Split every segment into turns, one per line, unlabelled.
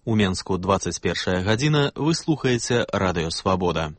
У Менску 21 гадзіна, вы слухаеце Радыё Свабода.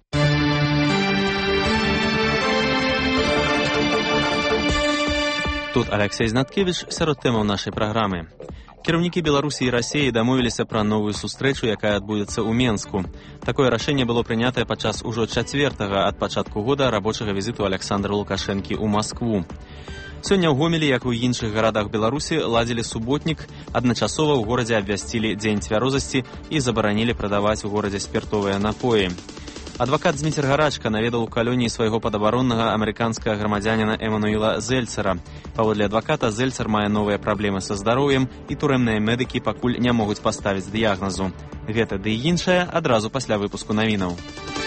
Тут Алексей Знаткевич сярод тэмаў нашай праграмы. Кіраўнікі Беларусі і Расіі дамовіліся пра новую сустрэчу, якая адбудзецца ў Менску. Такое рашэнне было прынятае падчас ужо 4-га ад пачатку года рабочага візіту Александра Лукашэнкі ў Маскву. Сёння ў Гомелі, як і ў іншых гарадах Беларусі, ладзілі суботнік, адначасова ў горадзе абвясцілі дзень цвярозасці і забаранілі прадаваць у горадзе спіртовыя напоі. Адвакат Зміцер Гарачка наведаў у калоніі свайго падабароннага амерыканскага грамадзяніна Эмануіла Зельцера. Паводле адваката, Зельцер мае новыя праблемы са здароўем, і турэмныя медыкі пакуль не могуць паставіць дыягназу. Гэта ды і іншае адразу пасля выпуску навінаў.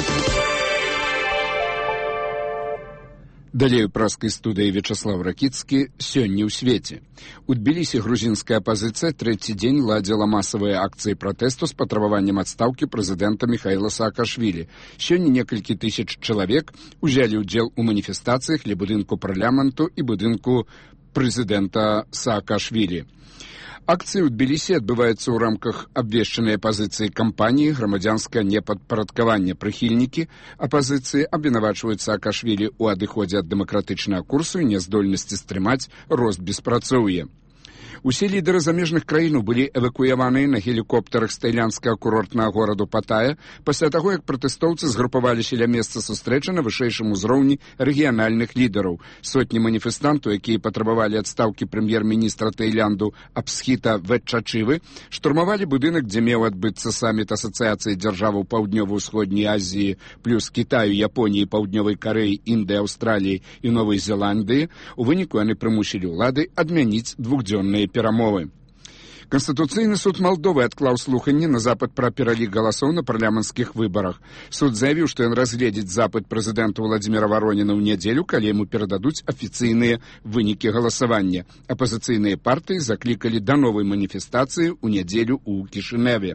Далей у праскай студыі Вячаслав Ракіцкі «Сёння ў свеце». У Тбілісі грузінская апазіцыя трэці дзень ладзіла масавыя акцыі пратэсту з патрабаваннем адстаўкі прэзідэнта Міхаіла Саакашвілі. Сёння некалькі тысяч чалавек узялі ўдзел у маніфестацыях ля будынку парламенту і будынку прэзідэнта Саакашвілі. Акцыі ў Тбілісі адбываюцца ў рамках абвешчанай апазіцыі кампаніі «Грамадзянскае непадпарадкаванне». Прыхільнікі апазіцыі абвінавачваюць Саакашвілі ў адыходзе ад дэмакратычнага курсу і няздольнасці стрымаць рост беспрацоўя. Усе лідары замежных краінаў былі эвакуяваныя на гелікоптарах з тайландскага курортнага гораду Паттая пасля таго, як пратэстоўцы згрупаваліся ля месца сустрэчы на вышэйшым узроўні рэгіянальных лідараў. Сотні маніфестантаў, якія патрабавалі адстаўкі прэм'ер-міністра Таіланду Апсхіта Ветчачывы, штурмавалі будынак, дзе меў адбыцца саміт Асацыяцыі дзяржаваў Паўднёва-ўсходняй Азіі плюс Кітаю, Японіі, Паўднёвай Карэі, Індыі, Аўстраліі і Новай Зеландыі. У выніку яны прымусілі ўлады адмяніць двухдзённыя перамовы. Канстытуцыйны суд Малдовы адклаў слуханні на запыт пра пералік галасоў на парламенцкіх выбарах. Суд заявіў, што ён разгледзіць запыт прэзідэнта Владзіміра Вароніна ў нядзелю, калі яму перададуць афіцыйныя вынікі галасавання. Апазіцыйныя партыі заклікалі да новай маніфестацыі ў нядзелю ў Кішыневе.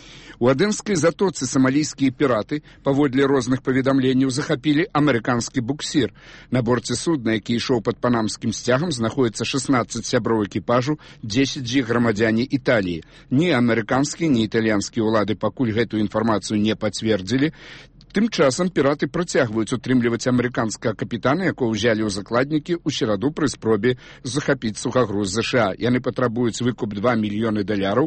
У Адэнскай затоцы самалійскія піраты, паводле розных паведамленняў, захапілі амерыканскі буксір. На борце судна, які ішоў пад панамскім сцягам, знаходзіцца 16 сяброў экіпажу, 10 з іх грамадзяне Італіі. Ні амерыканскія, ні італьянскія ўлады пакуль гэтую інфармацыю не пацвердзілі. Тым часам піраты працягваюць утрымліваць амерыканскага капітана, якого ўзялі ў закладнікі ў сераду пры спробе захапіць сухагруз ЗША. Яны патрабуюць выкуп $2 мільёны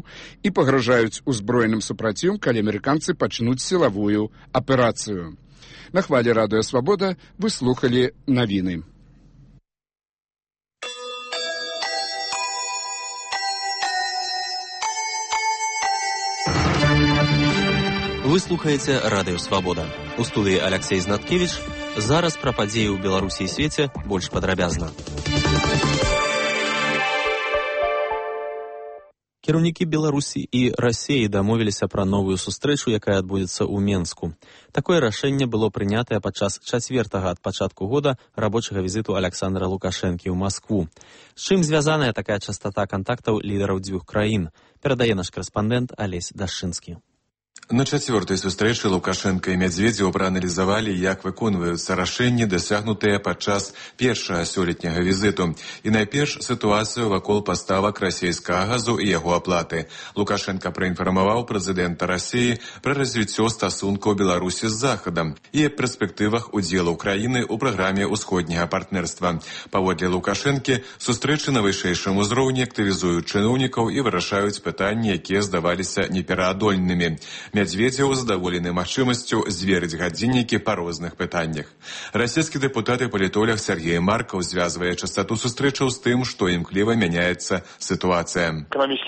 і пагражаюць узброеным супрацівам, калі амерыканцы пачнуць сілавую аперацыю. На хвалі Радыё Свабода вы слухалі навіны.
Вы слухаеце Радыё Свабода. У студыі Алексей Знаткевич. Зараз пра падзеі ў Беларусі і свеце больш падрабязна. Кіраўнікі Беларусі і Расіі дамовіліся пра новую сустрэчу, якая адбудзецца ў Менску. Такое рашэнне было прынятае падчас 4-га ад пачатку года рабочага візіту Александра Лукашэнкі ў Маскву. З чым звязаная такая частата кантактаў лідараў дзвюх краін, перадае наш корэспандэнт Алесь Дашчынскі.
На 4-й сустрэчы Лукашэнка і Мядзведзеў прааналізавалі, як выконваюцца рашэнні, дасягнутыя падчас першага сёлетняга візіту. І найперш сітуацыю вакол паставак расійскага газу і яго аплаты. Лукашэнка праінфармаваў прэзідэнта Расіі пра развіццё стасункаў Беларусі з Захадам і перспектывах удзелу краіны ў праграме ўсходняга партнерства. Паводле Лукашэнкі, сустрэчы на вышэйшым узроўні актывізуюць чыноўнікаў і вырашаюць пытанні, якія здаваліся непераадольнымі. Мядзведзеў задаволены магчымасцю зверыць гадзіннікі па розных пытаннях. Расійскі дэпутат і палітолог Сергей Маркаў звязвае частоту сустрэчаў з тым, што імкліва мяняецца сітуацыя.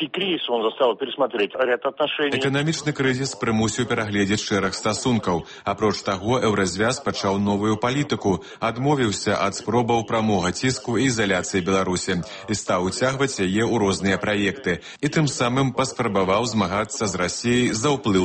Эканамічны крызіс прымусіў перагледзець шэраг стасункаў. Апроч таго, еўразвяз пачаў новую палітыку, адмовіўся ад спробаў прамога ціску і ізаляцыі Беларусі і стаў уцягваць яе ў розныя праекты. І тым самым паспрабаваў змагацца з Расіяй за ўплыў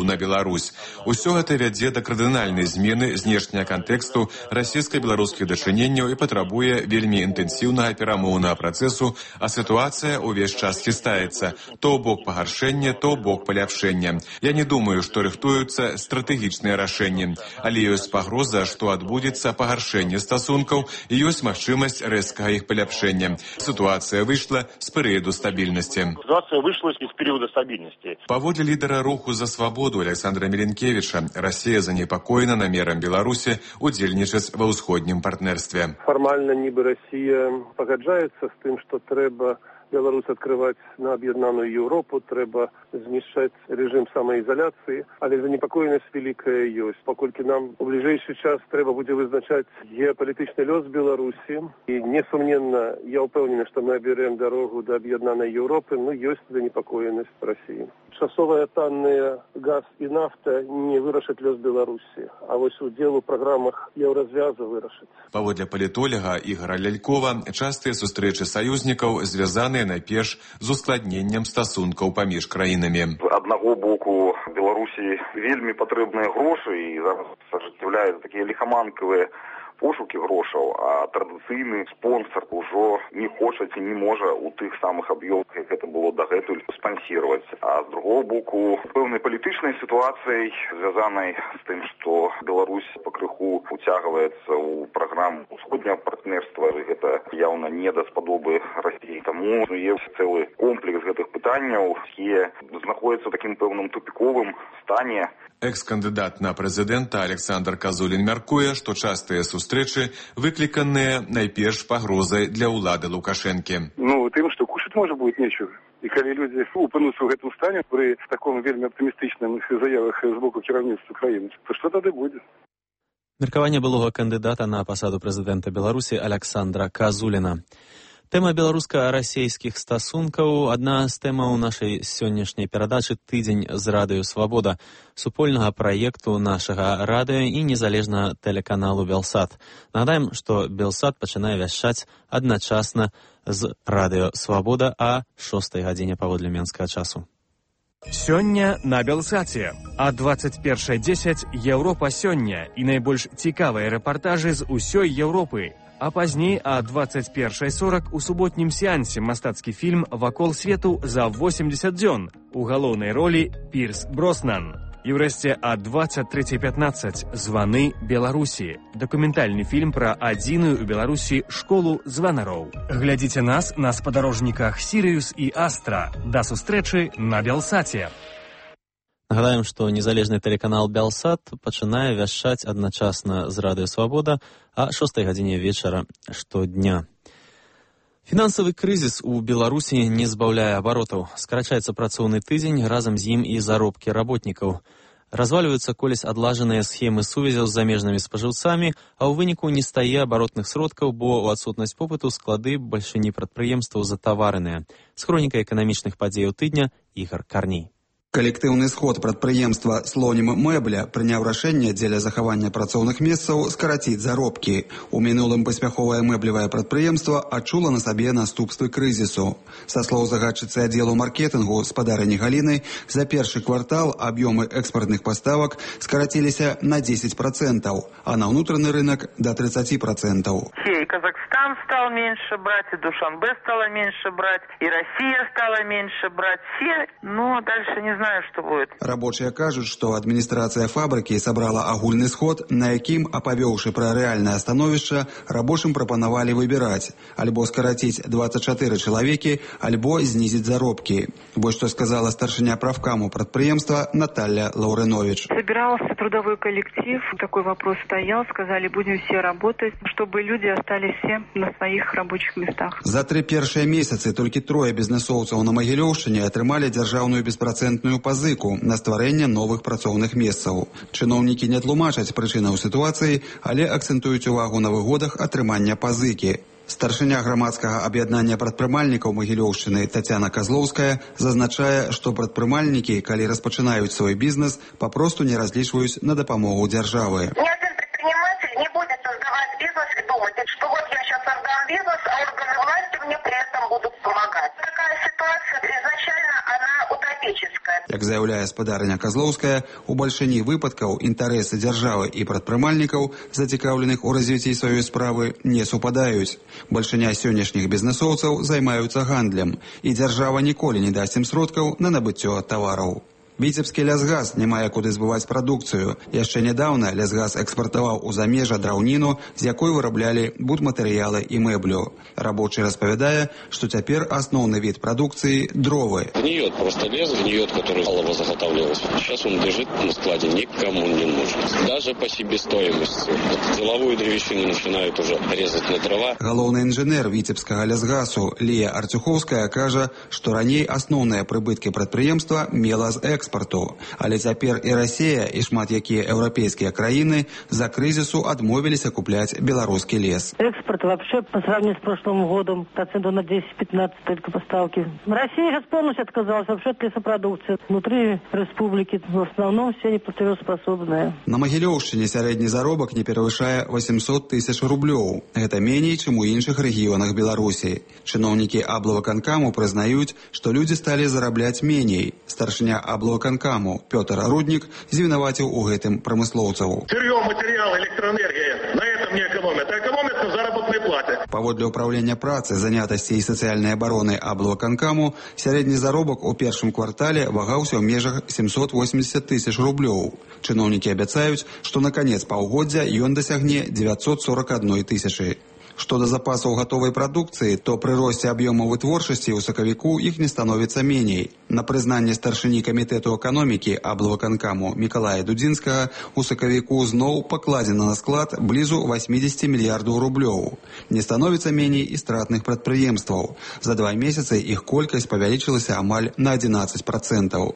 на Беларусь. Усё гэта вядзе да кардынальнай змены знешняга кантэксту расійска-беларускіх дачыненняў і патрабуе вельмі інтэнсіўнага перамоўнага працэсу, а сітуацыя ўвесь час хістаецца. То бок пагаршэння, то бок паляпшэння. Я не думаю, што рыхтуюцца стратэгічныя рашэнні, але ёсць пагроза, што адбудзецца пагаршэнне стасункаў і ёсць магчымасць рэзкага іх паляпшэння. Ситуация вышла с периода стабильности.
Ситуация вышла из периода стабильности.
Паводле лидера руху за свободу Александра Миленкевича, Россия занепокоена намером Беларуси удзельнічаць ва ўсходнім партнерстве.
Формально нібы Россия пагаджаецца з тым, што трэба Беларусь открывать на объединенную Европу, трэба знішчаць режим самоизоляции, але занепокоенность великая ёсць. Паколькі нам у ближайший час трэба будзе вызначаць геополитичный лёс Беларуси, и несомненно, я упэўнены, что мы оберем дорогу до объединенной Европы, но ёсць занепокоенность в России. Часовые танные газ и нафта не вырашаць лёс Беларуси, а вось удзел у программах Еўразвяза вырашыць.
Паводле палітолага Ігора Лялькова, частыя сустрэчы саюзнікаў звязаныя найперш з ускладненнем стасункаў паміж краінамі.
З аднаго боку Беларусі вельмі патрэбныя грошы і зараз ажыццяўляюць такія ліхаманкавыя пошукі грошаў, а традыцыйны спонсор ўжо не хоча ці не можа у тых самых аб'ёмах, як гэта было дагэтуль, спансіраваць. А з другого боку, пэўнай палітычнай сітуацыяй, звязанай з тым, што Беларусь пакрыху уцягваецца ў праграму ўсходняга партнерства, гэта яўна не даспадобы Расіі. Таму ёсць цэлы комплекс гэтых пытанняў, якія знаходзяцца ў такім пэўным тупіковым стане.
Экс-кандыдат на прэзідэнта Александр Казулін мяркуе, што частыя сустрэчы выкліканыя найперш пагрозай для ўлады Лукашэнкі.
Тым, што кушаць можа будет нечего. І калі людзі упынуцца ў гэтым стане пры таком вельмі аптымістычным заявах з боку кіраўніцтва краіны, то што тады будзе?
Меркаванне былога кандыдата на пасаду прэзідэнта Беларусі Александра Казуліна. Тэма беларуска-расейскіх стасункаў – адна з тэмаў нашай сённяшняй перадачы «Тыдзень з радыё Свабода», супольнага праекту нашага радыё і незалежнага тэлеканалу «Белсат». Нагадаем, што «Белсат» пачынае вяшчаць адначасна з радыё Свабода а 6 гадзіне паводле менскага часу.
Сёння на Белсаце. А 21:10 Еўропа сёння і найбольш цікавыя рэпартажы з усёй Еўропы. А пазней а 21:40 у суботнім сеансе мастацкі фільм «Вакол свету за 80 дзён». У галоўнай ролі Пірс Броснан. І ўрэшце а 23:15 «Званы Беларусі». Дакументальны фільм пра адзіную ў Беларусі школу званароў. Глядзіце нас на спадарожніках «Сірыюс» і «Астра». Да сустрэчы на Белсаце.
Нагадаем, што незалежны тэлеканал «Белсат» пачынае вяшчаць адначасна з радыё Свабода а 6 гадзіне вечара штодня. Фінансавы крызіс у Беларусі не збаўляе абаротаў. Скарачаецца працоўны тыдзень, разам з ім і заробкі работнікаў. Развальваюцца колісь адлажаныя схемы сувязяў з замежнымі спажыўцамі, а ў выніку не стае абаротных сродкаў, бо ў адсутнасць попыту склады бальшыні прадпрыемстваў затаварэныя. З хронікай эканамічных падзеяў тыдня Ігар Карней.
Калектыўны сход прадпрыемства «Слонім Мэбля» прыняў рашэнне дзеля захавання працоўных месцаў скараціць заробкі. У мінулым паспяховае мэблевае прадпрыемства адчула на сабе наступствы крызісу. Са слоў загадчыцы аддзелу маркетынгу спадарыні Галіны, за першы квартал аб'ёмы экспартных паставак скараціліся на 10%, а на ўнутраны рынок да 30%.
И Казахстан стал меньше брать, и Душанбе стало меньше брать, и Россия стала меньше брать. Все, дальше не знаю, что будет.
Рабочие кажуць, што адміністрацыя фабрыкі сабрала агульны сход, на якім, апавёўшы пра рэальнае становішча, рабочым прапанавалі выбіраць альбо скараціць 24 чалавекі, альбо знізіць заробкі. Вось што сказала старшыня правкаму прадпрыемства Наталья Лаўрэнович.
Собирался трудовой коллектив, такой вопрос стоял, сказали, будем все работать, чтобы люди остались все на своих рабочих местах.
За 3 першыя месяцы толькі 3 бізнесоўцаў на Магілёўшчыне атрымалі дзяржаўную беспрацэнтную пазыку на стварэнне новых працоўных месцаў. Чыноўнікі не тлумачаць прычынаў сітуацыі, але акцэнтуюць увагу на выгодах атрымання пазыкі. Старшыня грамадскага аб'яднання прадпрымальнікаў Магілёўшчыны Тацяна Казлоўская зазначае, што прадпрымальнікі, калі распачынаюць свой бізнес, папросту не разлічваюць на дапамогу дзяржавы.
Ни один предприниматель не будет создавать бизнес и думать, что вот я сейчас создам бизнес, а органы власти мне при этом будут помогать. Такая ситуация изначально, она утопическая.
Як Як заяўляе спадарня Казлоўская, у бальшыні выпадкаў інтарэсы дзяржавы і прадпрымальнікаў, зацікаўленых у развіцці сваёй справы, не супадаюць. Бальшыня сённяшніх бізнесоўцаў займаюцца гандлем, і дзяржава ніколі не дасць ім сродкаў на набыццё тавараў. Віцебскі лясгаз не мае куды збываць прадукцыю. Яшчэ нядаўна лясгаз экспартаваў у замежжа драўніну, з якой выраблялі будматэрыялы і мэблю. Рабочы распавядае, што цяпер асноўны від прадукцыі – дровы.
Гниет просто лес, гниет, который малого заготавливался. Сейчас он лежит на складе, никому не нужен. Даже по себестоимости. Деловую древесину начинают уже резать на дрова.
Галоўны інжынер віцебскага лясгазу Лія Арцюховская кажа, што раней асноўныя прыбыткі прадпрыемства мела з экспарту. Але цяпер і Расія, і шмат якія еўрапейскія краіны за крызісу адмовіліся купляць беларускі лес.
Экспорт вообще по сравнению с прошлым годом процентов на 10-15 только поставки. Россия сейчас полностью отказалась вообще от лесопродукции. Внутри республики в основном все неплатежеспособные.
На Магілёўшчыне сярэдні заробак не перавышае 800 тысяч рублёў. Гэта меней, чым у іншых рэгіёнах Беларусі. Чыноўнікі аблвыканкаму прызнаюць, што людзі сталі зарабляць меней. Старшыня аблвыканкаму Пётр Руднік звінаваціў у гэтым прамыслоўцаў.
Сырье, материал, электроэнергия на этом не экономят, а экономят на заработной плате.
Паводле ўправлення працы, занятасці і сацыяльнай абароны аблвыканкаму, сярэдні заробак у першым квартале вагаўся ў межах 780 тысяч рублёў. Чыноўнікі абяцаюць, што на канец паўгоддзя ён дасягне 941 тысячы. Што да запасаў гатовай прадукцыі, то пры росце аб'ёмаў вытворчасці ў сакавіку іх не становіцца меней. На прызнанне старшыні камітэту эканомікі аблвыканкаму Мікалая Дудзінскага у сакавіку зноў пакладзена на склад блізу 80 мільярдаў рублёў. Не становіцца меней і стратных прадпрыемстваў. За 2 месяцы іх колькасць павялічылася амаль на 11%.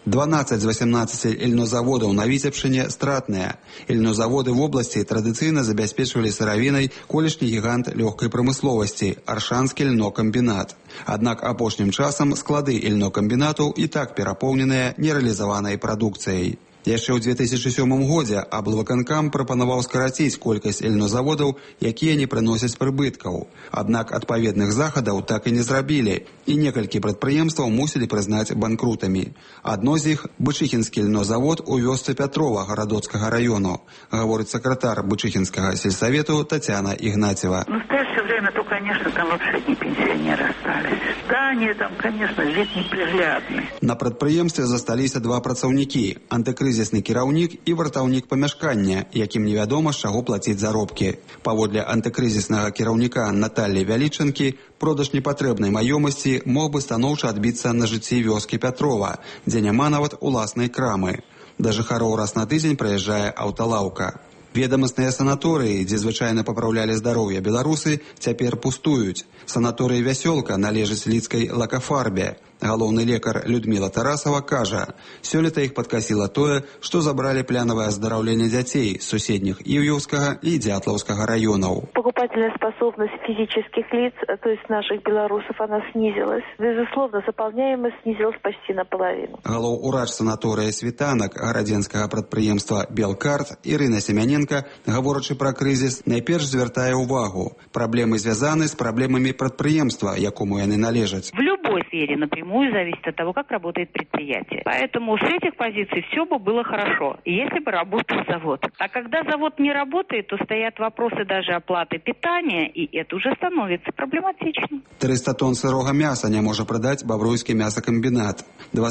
12 з 18 ільнозаводаў на Віцебшчыне стратныя. Ільнозаводы в обласці традыцыйна забяспечвалі сыравінай колішні гігант лёгкай прамысловасці – Аршанскі льнокамбінат. Аднак апошнім часам склады ільнокамбінатаў і так перапоўненыя нерэалізаванай прадукцыяй. Яшчэ ў 2007 годзе аблвыканкам прапанаваў скараціць колькасць ільнозаводаў, якія не прыносяць прыбыткаў. Аднак адпаведных захадаў так і не зрабілі, і некалькі прадпрыемстваў мусілі прызнаць банкрутамі. Адно з іх – Бычыхінскі льнозавод у вёсцы Пятрова Гарадоцкага раёну, гаворыць сакратар Бычыхінскага сельсавету Татьяна Игнатьева.
В настоящее время, то, конечно, там вообще не пенсионеры остались. Здания там, конечно, вид неприглядный.
На прадпрыемстве засталіся 2 працаўнікі – антыкрызісны кіраўнік і вартаўнік памяшкання, якім невядома, з чаго плаціць заробкі. Паводле антыкрызіснага кіраўніка Наталлі Вялічанкі, продаж непатрэбнай маёмасці мог бы станоўча адбіцца на жыцці вёскі Пятрова, дзе няма нават уласнай крамы. Да жыхароў раз на тыдзень прыязджае аўталаўка. Ведамасныя санаторыі, дзе звычайна папраўлялі здароўе беларусы, цяпер пустуюць. Санаторый «Вясёлка» належыць лідскай лакафарбе. Галоўны лекар Людмила Тарасова кажа, сёлета іх падкасіла тое, што забралі планавае аздараўленне дзяцей з суседніх Іўёўскага і Дятлаўскага раёнаў.
Покупательная способность физических лиц, то есть наших белорусов, она снизилась. Безусловно, заполняемость снизилась почти наполовину.
Галоўурач санаторыя «Світанак» гарадзенскага прадпрыемства «Белкарт» Ірына Семяненка, гаворачы пра крызіс, найперш звяртае ўвагу. Праблемы звязаны з праблемамі прадпрыемства, якому яны належаць.
В любой сфере напрямую зависит от того, как работает предприятие. Поэтому с этих позиций все бы было хорошо, если бы работал завод. А когда завод не работает, то стоят вопросы даже оплаты питания, и это уже становится проблематичным.
300 тонн сырога мяса не можа прадаць Бабруйскі мясакамбінат.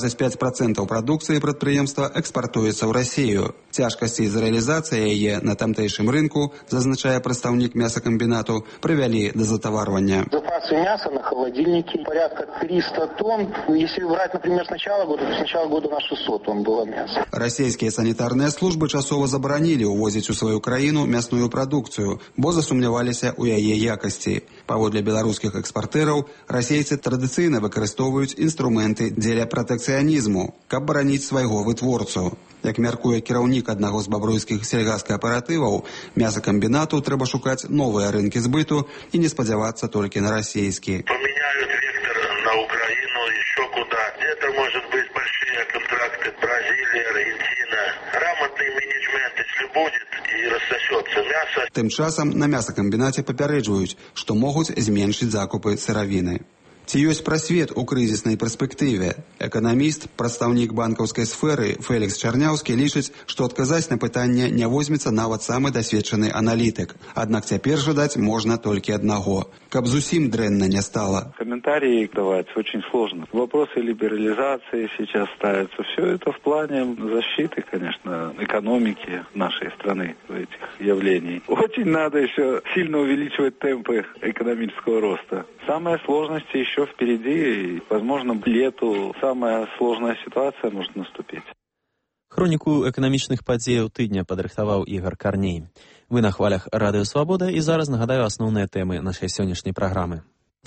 25% прадукцыі прадпрыемства экспартуецца ў Расію. Цяжкасці з рэалізацыяй яе на тамтэйшым рынку, зазначае прадстаўнік мясакамбінату, прывялі да затаварвання.
Запасы мяса на холодильнике порядка 300 тонн. Если брать, например, с начала года у нас 600 тонн было мяса.
Расійскія санітарныя службы часова забаранілі ўвозіць у сваю краіну мясную прадукцыю, бо засумняваліся ў яе якасці. Паводле беларускіх экспартэраў, расейцы традыцыйна выкарыстоўваюць інструменты дзеля пратэкцыянізму, каб бараніць свайго вытворцу. Як мяркуе кіраўнік аднаго з бабруйскіх сельгаскааператываў, мясакамбінату трэба шукаць новыя рынкі збыту і не спадзявацца толькі на расійскі.
Поменяют вектор на Украину, еще куда. Где-то, может быть, большие контракты Бразилия, Аргентина. Грамотный менеджмент, если будет, и рассосется мясо.
Тым часам на мясакамбінаце папярэджваюць, што могуць зменшыць закупы сыравіны. Ці ёсць прасвет у крызіснай перспектыве? Эканаміст, прадстаўнік банкаўскай сферы Фелікс Чарняўскі лічыць, што адказаць на пытанне не возьмецца нават самы дасведчаны аналітык. Аднак цяпер жадаць можна толькі аднаго. Каб зусім дрэнна не стало.
Комментарии давать очень сложно. Вопросы либерализации сейчас ставятся. Все это в плане защиты, конечно, экономики нашей страны этих явлений. Очень надо еще сильно увеличивать темпы экономического роста. Самые сложности еще впереди, и, возможно, к лету самая сложная ситуация может наступить.
Хроніку эканамічных падзеяў тыдня падрыхтаваў Ігор Карней. Вы на хвалях Радыё Свабода, і зараз нагадаю асноўныя тэмы нашай сённяшняй праграмы.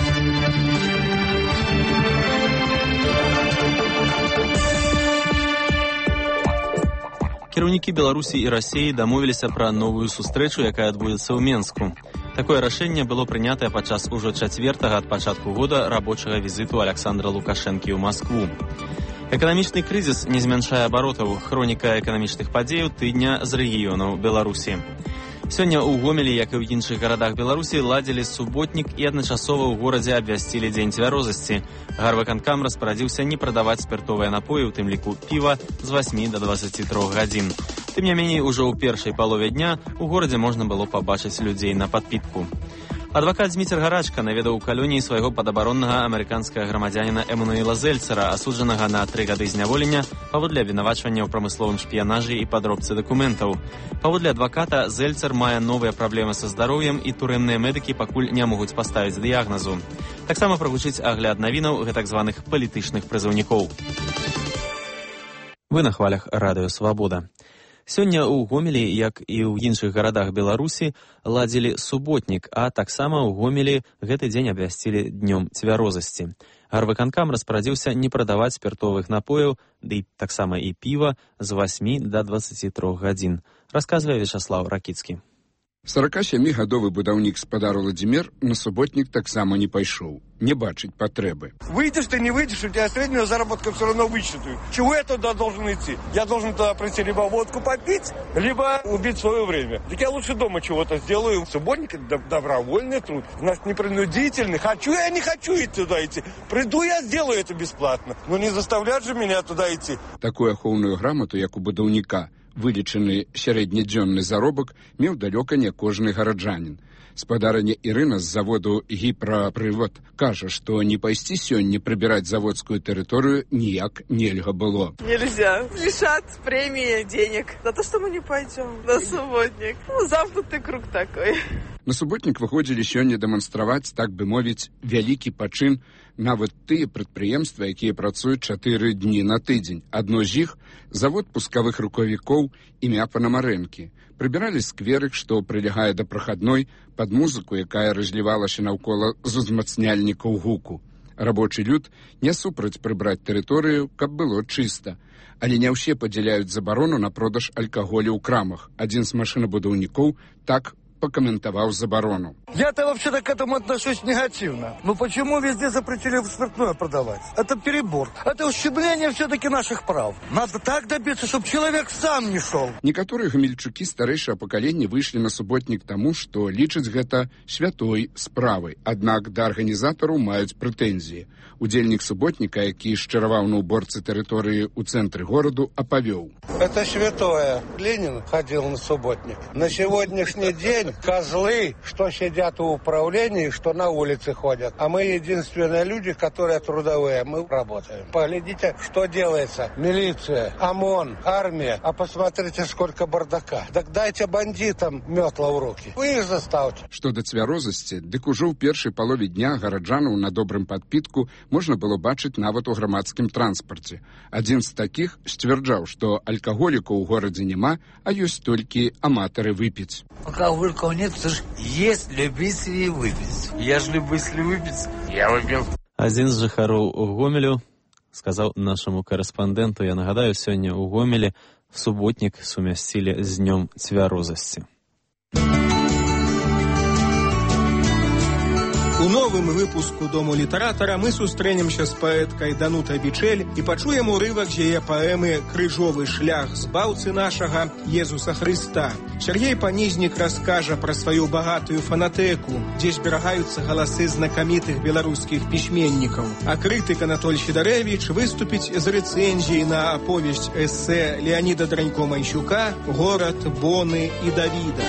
Кіраўнікі Беларусі і Расіі дамовіліся пра новую сустрэчу, якая адбудзецца ў Менску. Такое рашэнне было прынятае падчас ужо чацвертага ад пачатку года рабочага візіту Александра Лукашэнкі ў Маскву. Эканамічны крызіс не змяншае абаротаў. Хроніка эканамічных падзеяў тыдня з рэгіёнаў Беларусі. Сёння ў Гомелі, як і ў іншых гарадах Беларусі, ладзілі суботнік і адначасова ў горадзе абвясцілі дзень цвярозасці. Гарвыканкам распарадзіўся не прадаваць спіртовыя напоі, у тым ліку піва, з 8 до 23 гадзін. Тым не меней, ужо ў першай палове дня у горадзе можна было пабачыць людзей на падпітку. Адвакат Зміцер Гарачка наведаў у калоніі свайго падабароннага амерыканскага грамадзяніна Эмануэла Зельцера, асуджанага на 3 гады зняволення паводле абвінавачвання ў прамысловым шпіянажы і падробцы дакументаў. Паводле адваката, Зельцер мае новыя праблемы са здароўем, і турэмныя медыкі пакуль не могуць паставіць дыягназу. Таксама прагучыць агляд навінаў гэтак званых палітычных прызыўнікоў. Вы на хвалях Радыё Свабода. Сёння ў Гомелі, як і ў іншых гарадах Беларусі, ладзілі суботнік, а таксама ў Гомелі гэты дзень абвясцілі днём цвярозасці. Гарвыканкам распарадзіўся не прадаваць спіртовых напояў, ды таксама і піва з 8 до 23 гадзін, расказвае Вячаслав Ракіцкі.
47-гадовы будаўнік спадар Владзімир на суботнік таксама не пайшоў. Не бачыць патрэбы.
Выйдешь ты, не выйдешь, у тебя среднюю заработку все равно вычитают. Чего я туда должен идти? Я должен туда прийти либо водку попить, либо убить свое время. Так я лучше дома чего-то сделаю. Субботник – это добровольный труд. У нас непринудительный. Хочу я, не хочу туда идти. Приду я, сделаю это бесплатно. Но не заставлять же меня туда идти.
Такую ахоўную грамоту, як у будаўніка, вылічаны сярэднядзённы заробак, меў далёка не кожны гараджанін. Спадарыня Ірына з заводу «Гіпрапрывод» кажа, што не пайсці сёння прыбіраць заводскую тэрыторыю ніяк нельга было.
Нельзя. Лишат премии денег за то, что мы не пойдем на субботник. Замкнутый круг такой.
На суботнік выходзілі сёння дэманстраваць, так бы мовіць, вялікі пачын нават тыя прадпрыемствы, якія працуюць 4 дні на тыдзень. Адно з іх – завод пускавых рукавікоў імя Панамарэнкі. Прыбіралі скверык, што прылягае да прахадной, пад музыку, якая разлівалася наўкола з узмацняльнікаў гуку. Рабочы люд не супраць прыбраць тэрыторыю, каб было чыста. Але не ўсе падзяляюць забарону на продаж алкаголю ў крамах. Адзін з машынабудаўнікоў так покомментовал заборону.
Я-то вообще-то к этому отношусь негативно. Но почему везде запретили спиртное продавать? Это перебор. Это ущемление все-таки наших прав. Надо так добиться, чтобы человек сам не шел.
Некоторые гамельчуки старэйшага пакалення выйшлі на суботнік таму, што лічаць гэта святой справай. Аднак да арганізатараў маюць прэтэнзіі. Удзельнік суботніка, які шчыраваў на уборцы тэрыторыі ў цэнтры гораду, апавёў.
Это святое. Ленин ходил на субботник. На сегодняшний день козлы, что сидят в управлении, что на улице ходят. А мы единственные люди, которые трудовые. Мы работаем. Поглядите, что делается. Милиция, ОМОН, армия. А посмотрите, сколько бардака. Так дайте бандитам метла в руки. Вы их заставьте.
Што да цвярозасці, дык ужо ў першай палове дня гараджанаў на добрым падпітку можна было бачыць нават у грамадскім транспарце. Адзін з такіх сцвярджаў, што алкаголікаў у горадзе няма, а ёсць толькі аматары выпіць.
Алкоголиков нет, потому что есть любители выпить. Я же любитель выпить, я выпил.
Адзін з жыхароў Гомелю сказаў нашаму карэспандэнту, я нагадаю, сёння ў Гомелі суботнік сумясцілі з днём цвярозасці.
У новым выпуску «Дому літаратара» мы сустрэнемся з паэткай Данутай Бичель і пачуем урывак з яе паэмы «Крыжовы шлях збаўцы нашага Езуса Хрыста». Сергей Панізнік раскажа пра сваю багатую фанатэку, дзе зберагаюцца галасы знакамітых беларускіх пісьменнікаў. А крытык Анатоль Федарэвіч выступіць з рэцэнзіяй на аповесць эсэ Леаніда Дранько-Майсюка «Горад, Боны і Давіда».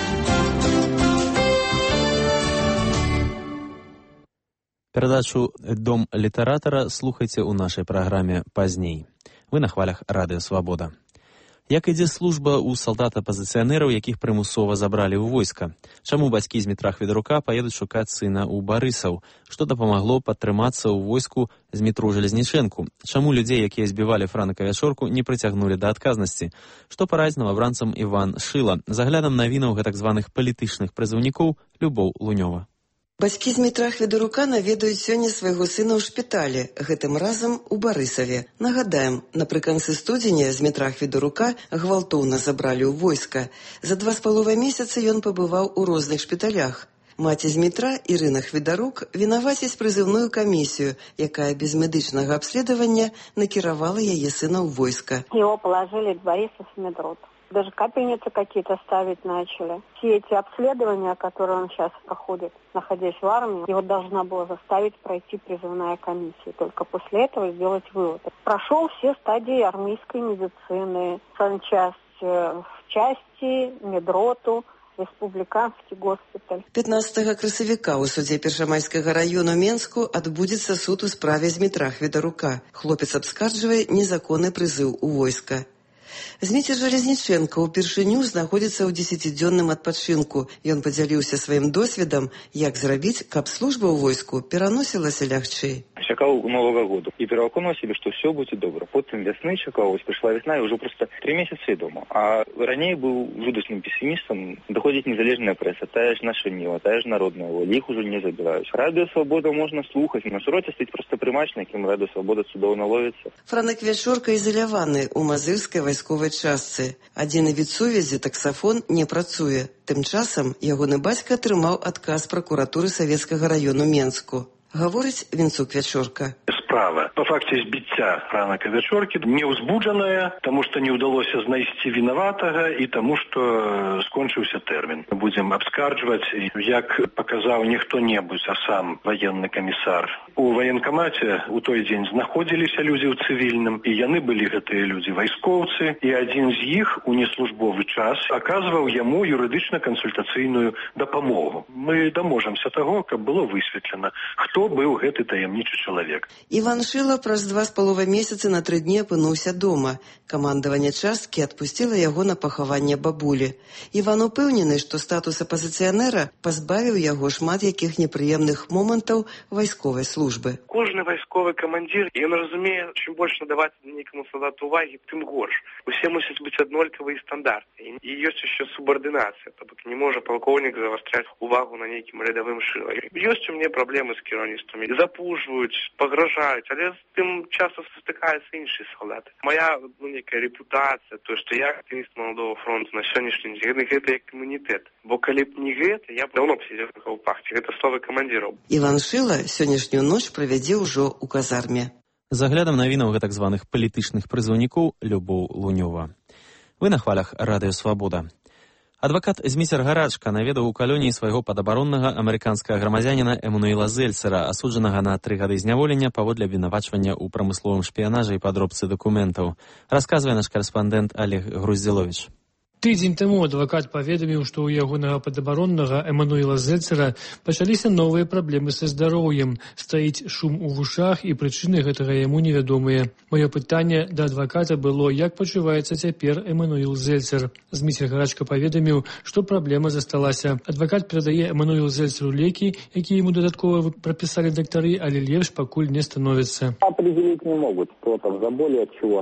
Перадачу «Дом літаратара» слухайце ў нашай праграме пазней. Вы на хвалях Радыё Свабода. Як ідзе служба ў салдат-апазіцыянераў, якіх прымусова забралі ў войска? Чаму бацькі з Мітра Хведарука паедуць шукаць сына ў Барысаў? Што дапамагло падтрымацца ў войску з Мітру Жалезнічэнку? Чаму людзей, якія збівалі Франака Вячорку, не прыцягнулі да адказнасці? Што параіць новабранцам Іван Шыла? З аглядам навінаў гэтак званых палітычных прызыўнікоў Любоў Лунёва.
Бацькі з Мітра Хведарука наведаюць сёння свайго сына ў шпіталі, гэтым разам у Барысаве. Нагадаем, напрыканцы студзеня з Мітра Хведарука гвалтоўна забралі ў войска. За 2,5 месяцы ён пабываў у розных шпіталях. Маці з Мітра, Ірына Хведарук, вінаваціць прызыўную камісію, якая без медычнага абследавання накіравала яе сына ў войска.
Его положили в Борисов медрот. Даже капельницы какие-то ставить начали. Все эти обследования, которые он сейчас проходит, находясь в армии, его должна была заставить пройти призывная комиссия. Только после этого сделать вывод. Прошел все стадии армейской медицины, санчасть в части, медроту, Республиканский госпиталь.
15 красавіка ў судзе Першамайскага району Менску адбудзецца суд у справе з Мітра Хведарука. Хлопец абскарджвае незаконны прызыў у войска. Зміцер Жалезнічэнка ўпершыню знаходзіцца ў 10-дзённым адпачынку. Ён падзяліўся сваім досведам, як зрабіць, каб служба ў войску пераносілася лягчэй.
Чакаў Новага году і пераконаў себе, што ўсё будзе добра. Потым вясны чакаў, вось прыйшла вясна і ўжо проста 3 месяцы дома. А раней быў жудасным песімістам. Даходзіць незалежная прэса, тая ж наша Ніва, тая ж народная воля, іх ужо не забіраюць. Радыё Свабода можна слухаць, на суроце стаіць проста прымач, на якім Радыё Свабода цудоўна ловіцца.
Франак Вячорка ізаляваны ў мазырскай вайсковай частцы. Адзіны від сувязі, таксафон, не працуе. Тым часам ягоны бацька атрымаў адказ пракуратуры Савецкага району Менску. Гаворыць Вінцук Вячорка.
Справа по факце збіцця Франака Вячоркі не ўзбуджаная, таму што не ўдалося знайсці вінаватага і таму што скончыўся тэрмін. Будзем абскарджваць, як паказаў не хто-небудзь, а сам ваенны камісар. У ваенкамаце ў той дзень знаходзіліся людзі ў цывільным, і яны былі гэтыя людзі вайскоўцы, і адзін з іх у неслужбовы час аказваў яму юрыдычна-кансультацыйную дапамогу. Мы даможамся таго, каб было высветлена, хто быў гэты таямнічы чалавек.
Іван Шыла праз 2,5 месяцы на 3 дні апынуўся дома. Камандаванне часткі адпусціла яго на пахаванне бабулі. Іван упэўнены, што статус апазіцыянера пазбавіў яго шмат якіх непрыемных момантаў вайсковай службы.
Кожны вайсковы камандзір, ён разумее, чым больш надаваць нейкаму салдату увагі, тым горш. Усе мусяць быць аднолькавыя і стандартныя. І ёсць яшчэ субардынацыя, то бок не можа палкоўнік завастраць увагу на нейкім рядавым Шыла. Ёсць у мяне праблемы з кіраўніцтвамі. Запужваюць, пагражаюць, але з тым часам сутыкаюцца іншыя салдаты. Моя некая репутацыя, то, што я актывіст маладога фронту на сённяшні дзень, гэта як імунітэт. Бо калі б не гэта, я б даўно б сидзеў на каўпахце. Гэта словы камандзіраў.
Іван Шыла сённяшнюю ноч правядзе ўжо ў казарме.
З аглядам навінаў гэтак званых палітычных прызыўнікоў Любоў Лунёва. Вы на хвалях Радыё Свабода. Адвакат Зміцер Гарачка наведаў у калоніі свайго падабароннага амерыканскага грамадзяніна Эмануэла Зельцера, асуджанага на 3 гады зняволення паводле абвінавачвання ў прамысловым шпіянажы і падробцы дакументаў. Расказвае наш карэспандэнт Олег Груздзіловіч.
Тыдзень таму адвакат паведаміў, што ў ягонага падабароннага Эмануэла Зельцера пачаліся новыя праблемы са здароўем. Стаіць шум у вушах, і прычыны гэтага яму невядомыя. Маё пытанне да адваката было, як пачуваецца цяпер Эмануэл Зельцер. Зміцер Гарачка паведаміў, што праблема засталася. Адвакат перадае Эмануэлу Зельцеру лекі, якія яму дадаткова прапісалі дактары, але лепш пакуль не становіцца.
Определить не могут, кто там заболел, от чего она.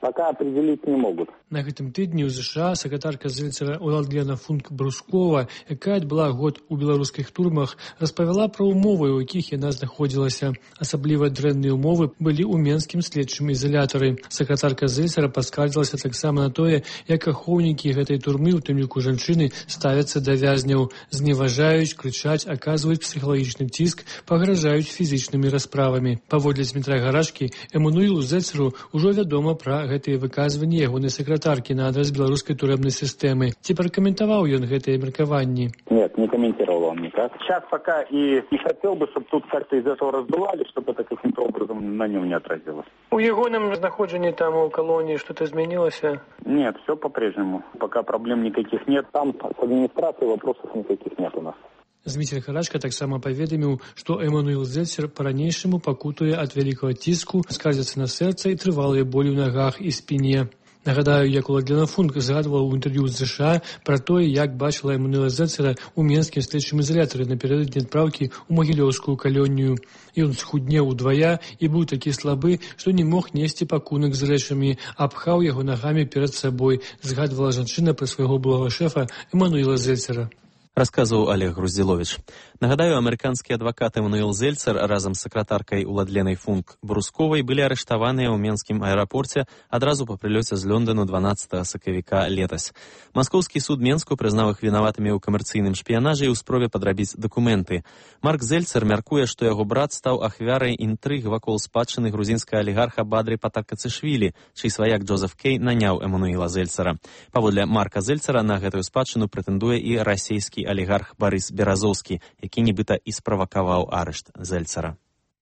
пока определить не могут.
На гэтым тыдні ў ЗША сакратарка Зельцера Уладлена Функ-Брускова, якая адбыла год у беларускіх турмах, распавяла пра ўмовы, у якіх яна знаходзілася. Асабліва дрэнныя ўмовы былі ў менскім следчым ізалятары. Сакратарка Зельцера паскардзілася таксама на тое, як ахоўнікі гэтай турмы, у тым ліку жанчыны, ставяцца да вязняў, зневажаюць, крычаць, аказваюць псіхалагічны ціск, пагражаюць фізічнымі расправамі. Паводле Дмітра Гарашкі, Эммануілу Зельцеру ўжо вядома пра гэтыя выказванні ягонай сакратаркі на адрас беларускай турэбнай сістэмы. Ці пракаментаваў ён гэтыя меркаванні?
Нет, не комментировал он никак. Сейчас пока и хотел бы, чтобы тут как-то из этого раздували, чтобы это каким-то образом на нем не отразилось.
У ягоным знаходжанні там у колонии что-то изменилось?
Нет, все по-прежнему. Пока проблем никаких нет. Там с администрацией вопросов никаких нет у нас.
Дмітрий Гарашка таксама паведаміў, што Эммануіл Зельцер па-ранейшаму пакутуе ад вялікага ціску, скардзіцца на сэрца і трывалыя болі ў нагах і спіне. Нагадаю, як Уладлена Функ згадвала ў інтэрв'ю з ЗША пра тое, як бачыла Эммануіла Зельцера ў менскім следчым ізалятары напярэдадні адпраўкі ў магілёўскую калонію. Ён схуднеў удвая і быў такі слабы, што не мог несці пакунак з рэчамі, апхаў яго нагамі перад сабой, згадвала жанчына пра свайго былога шэфа Эммануіла Зельцера.
Расказваў Олег Груздзіловіч. Нагадаю, амерыканскі адвакат Эммануіл Зельцер разам з сакратаркай Уладленай Функ-Брусковай былі арыштаваныя ў менскім аэрапорце адразу па прылёце з Лондану 12 сакавіка летась. Маскоўскі суд Менску прызнаў іх вінаватымі ў камерцыйным шпіянажы і ў спробе падрабіць дакументы. Марк Зельцер мяркуе, што яго брат стаў ахвярай інтрыг вакол спадчыны грузінскага алігарха Бадры Патакацышвілі, чый сваяк Джозеф Кей наняў Эммануіла Зельцера. Паводле Марка Зельцера на гэтую спадчыну прэтэндуе і расійскі алігарх Барыс Беразоўскі, які нібыта і справакаваў арышт Зельцера.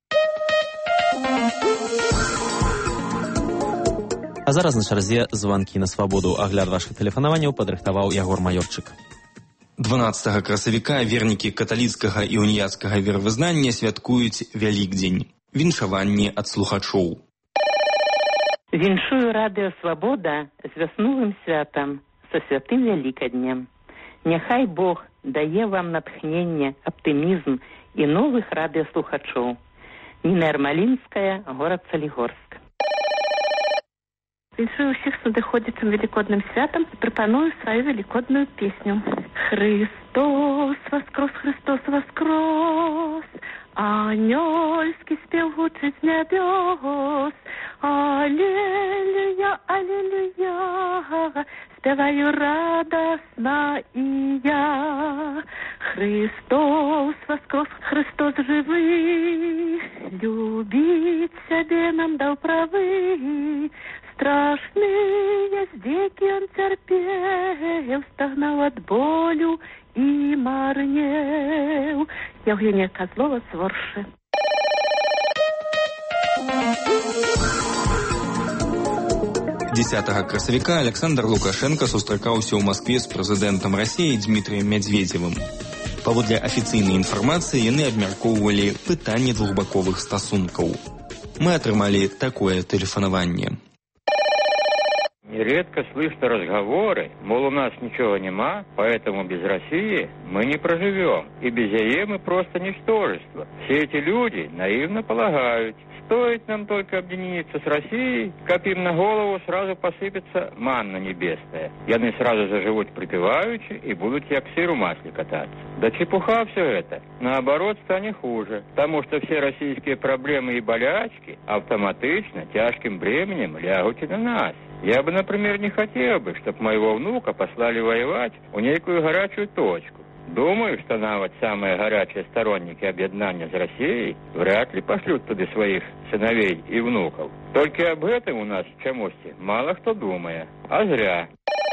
А зараз на чарзе званкі на свабоду. Агляд вашых тэлефанаванняў падрыхтаваў Ягор Маёрчык.
12 красавіка вернікі каталіцкага і уніяцкага веравызнання святкуюць Вялікдзень. Віншаванні ад слухачоў.
Віншую радыё «Свабода» з вясновым святам, са святым Вялікаднем. Няхай Бог дае вам натхненне, аптымізм і новых радыёслухачоў. Ніна Ярмалінская, горад Салігорск. Віншую ўсіх з надыходзячым велікодным святам і прапаную сваю велікодную песню. Христос воскрос, Христос воскрос, анёльскі спеў гучыць з нябёс. Аллилуйя, аллилуйя, спяваю радостно и я. Христос воскрос, Христос живый, любить себе нам дал правы. Страшные здеки он терпел, стогнал от болю и марнел. Евгения Козлова с Ворши.
10 красавіка Александр Лукашенко сустракаўся ў Маскве з прэзідэнтам Расіі Дмітрыем Мядзведзевым. Паводле афіцыйнай інфармацыі яны абмяркоўвалі пытанне двухбаковых стасункаў. Мы атрымалі такое тэлефанаванне.
Нередко слышно разговоры, мол, у нас ничего нема, поэтому без России мы не проживем, и без ЕЕ мы просто ничтожество. Все эти люди наивно полагают, стоит нам только объединиться с Россией, как им на голову сразу посыпется манна небесная. И они сразу заживут припеваючи и будут як сыр в масле кататься. Да чепуха все это. Наоборот, станет хуже, потому что все российские проблемы и болячки автоматично тяжким бременем лягут и на нас. Я бы, например, не хотел бы, чтобы моего внука послали воевать в некую горячую точку. Думаю, что навод самые горячие сторонники объединения с Россией вряд ли пошлют туда своих сыновей и внуков. Только об этом у нас в Чамосте мало кто думает. А зря.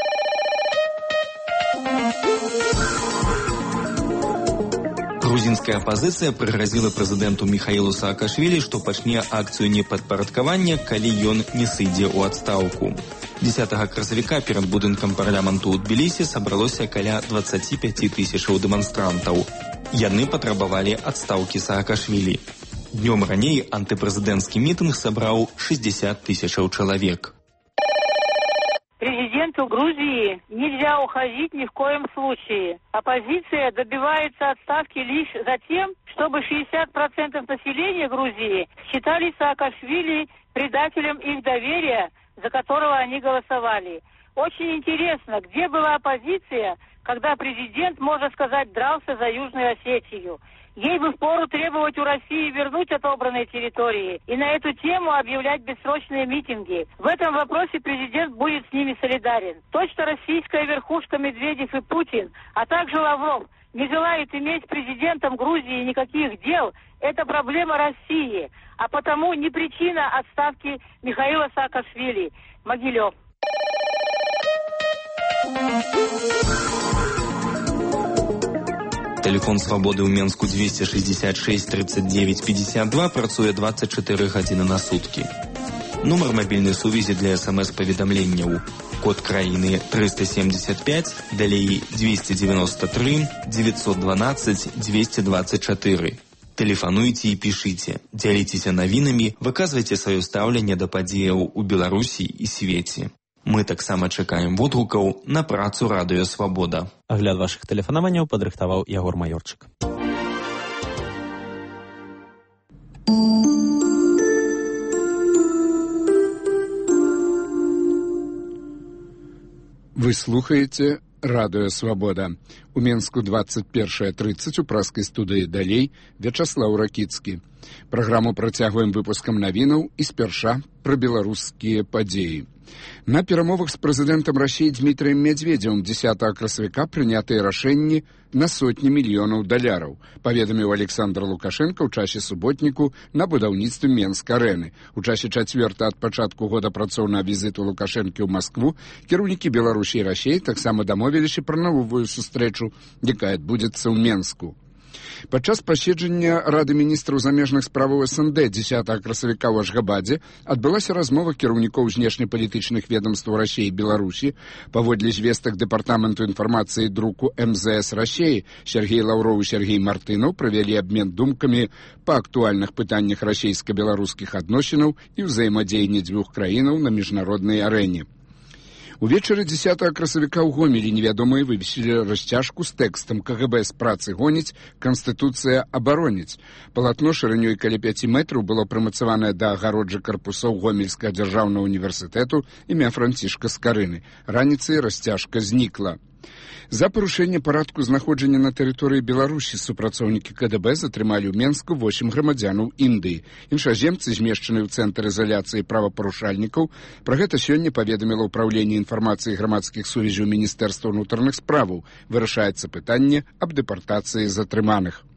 Грузінская апазіцыя прыгразіла прэзідэнту Міхаілу Саакашвілі, што пачне акцыю непадпарадкавання, калі ён не сыдзе ў адстаўку. 10 красавіка перад будынкам парламенту ў Тбілісі сабралося каля 25 тысячаў дэманстрантаў. Яны патрабавалі адстаўкі Саакашвілі. Днём раней антыпрэзідэнцкі мітынг сабраў 60 тысячаў чалавек.
Президенту Грузии нельзя уходить ни в коем случае. Оппозиция добивается отставки лишь за тем, чтобы 60% населения Грузии считали Саакашвили предателем их доверия, за которого они голосовали. Очень интересно, где была оппозиция, когда президент, можно сказать, дрался за Южную Осетию. Ей бы впору требовать у России вернуть отобранные территории и на эту тему объявлять бессрочные митинги. В этом вопросе президент будет с ними солидарен. Точно российская верхушка Медведев и Путин, а также Лавров, не желает иметь с президентом Грузии никаких дел. Это проблема России, а потому не причина отставки Михаила Саакашвили. Могилев.
Тэлефон свабоды ў Менску 266 39 52 працуе 24 гадзіны на суткі. Нумар мабільнай сувязі для СМС-паведамленняў. Код краіны 375, далей 293 912 224. Тэлефануйце і пішыце, дзяліцеся навінамі, выказвайце сваё стаўленне да падзеяў у Беларусі і свеце. Мы таксама чакаем водгукаў на працу Радыё Свабода.
Агляд вашых тэлефанаванняў падрыхтаваў Ягор Маёрчык.
Вы слухаеце Радыё Свабода. У Менску 21:30 у праскай студыі далей Вячаслаў Ракіцкі. Праграму працягваем выпускам навінаў і спярша пра беларускія падзеі. На перамовах з прэзідэнтам Расіі Дмітрыем Медведзевым 10 красавіка прынятыя рашэнні на сотні мільёнаў даляраў, паведаміў Александр Лукашенко ў часе суботніку на будаўніцтве Менск-арэны. У часе чацвёрта ад пачатку года працоўнага візіту Лукашэнкі ў Маскву кіраўнікі Беларусі і Расіі таксама дамовіліся пра новую сустрэчу, якая адбудзецца ў Менску. Падчас паседжання Рады міністраў замежных справаў СНД 10 красавіка ў Ашгабадзе адбылася размова кіраўнікоў знешнепалітычных ведомстваў Расіі і Беларусі. Паводле звестак Дэпартаменту інфармацыі і друку МЗС Расіі Сергей Лаўроў і Сергей Мартынаў правялі абмен думкамі па актуальных пытаннях расійска-беларускіх адносінаў і ўзаемадзеяння дзвюх краінаў на міжнароднай арэне. Увечары 10 красавіка ў Гомелі невядомыя вывесілі расцяжку з тэкстам КГБ з працы гоніць, Канстытуцыя абароніць. Палатно шырынёй каля 5 метраў было прымацаванае да агароджы карпусоў Гомельскага дзяржаўнага універсітэту імя Францішка Скарыны. Раніцай расцяжка знікла. За парушэнне парадку знаходжання на тэрыторыі Беларусі супрацоўнікі КДБ затрымалі ў Менску 8 грамадзянаў Індыі. Іншаземцы, змешчаныя ў цэнтр ізаляцыі правапарушальнікаў. Пра гэта сёння паведаміла ўпраўленне інфармацыі грамадскіх сувязяў Міністэрства ўнутраных справаў. Вырашаецца пытанне аб дэпартацыі затрыманых.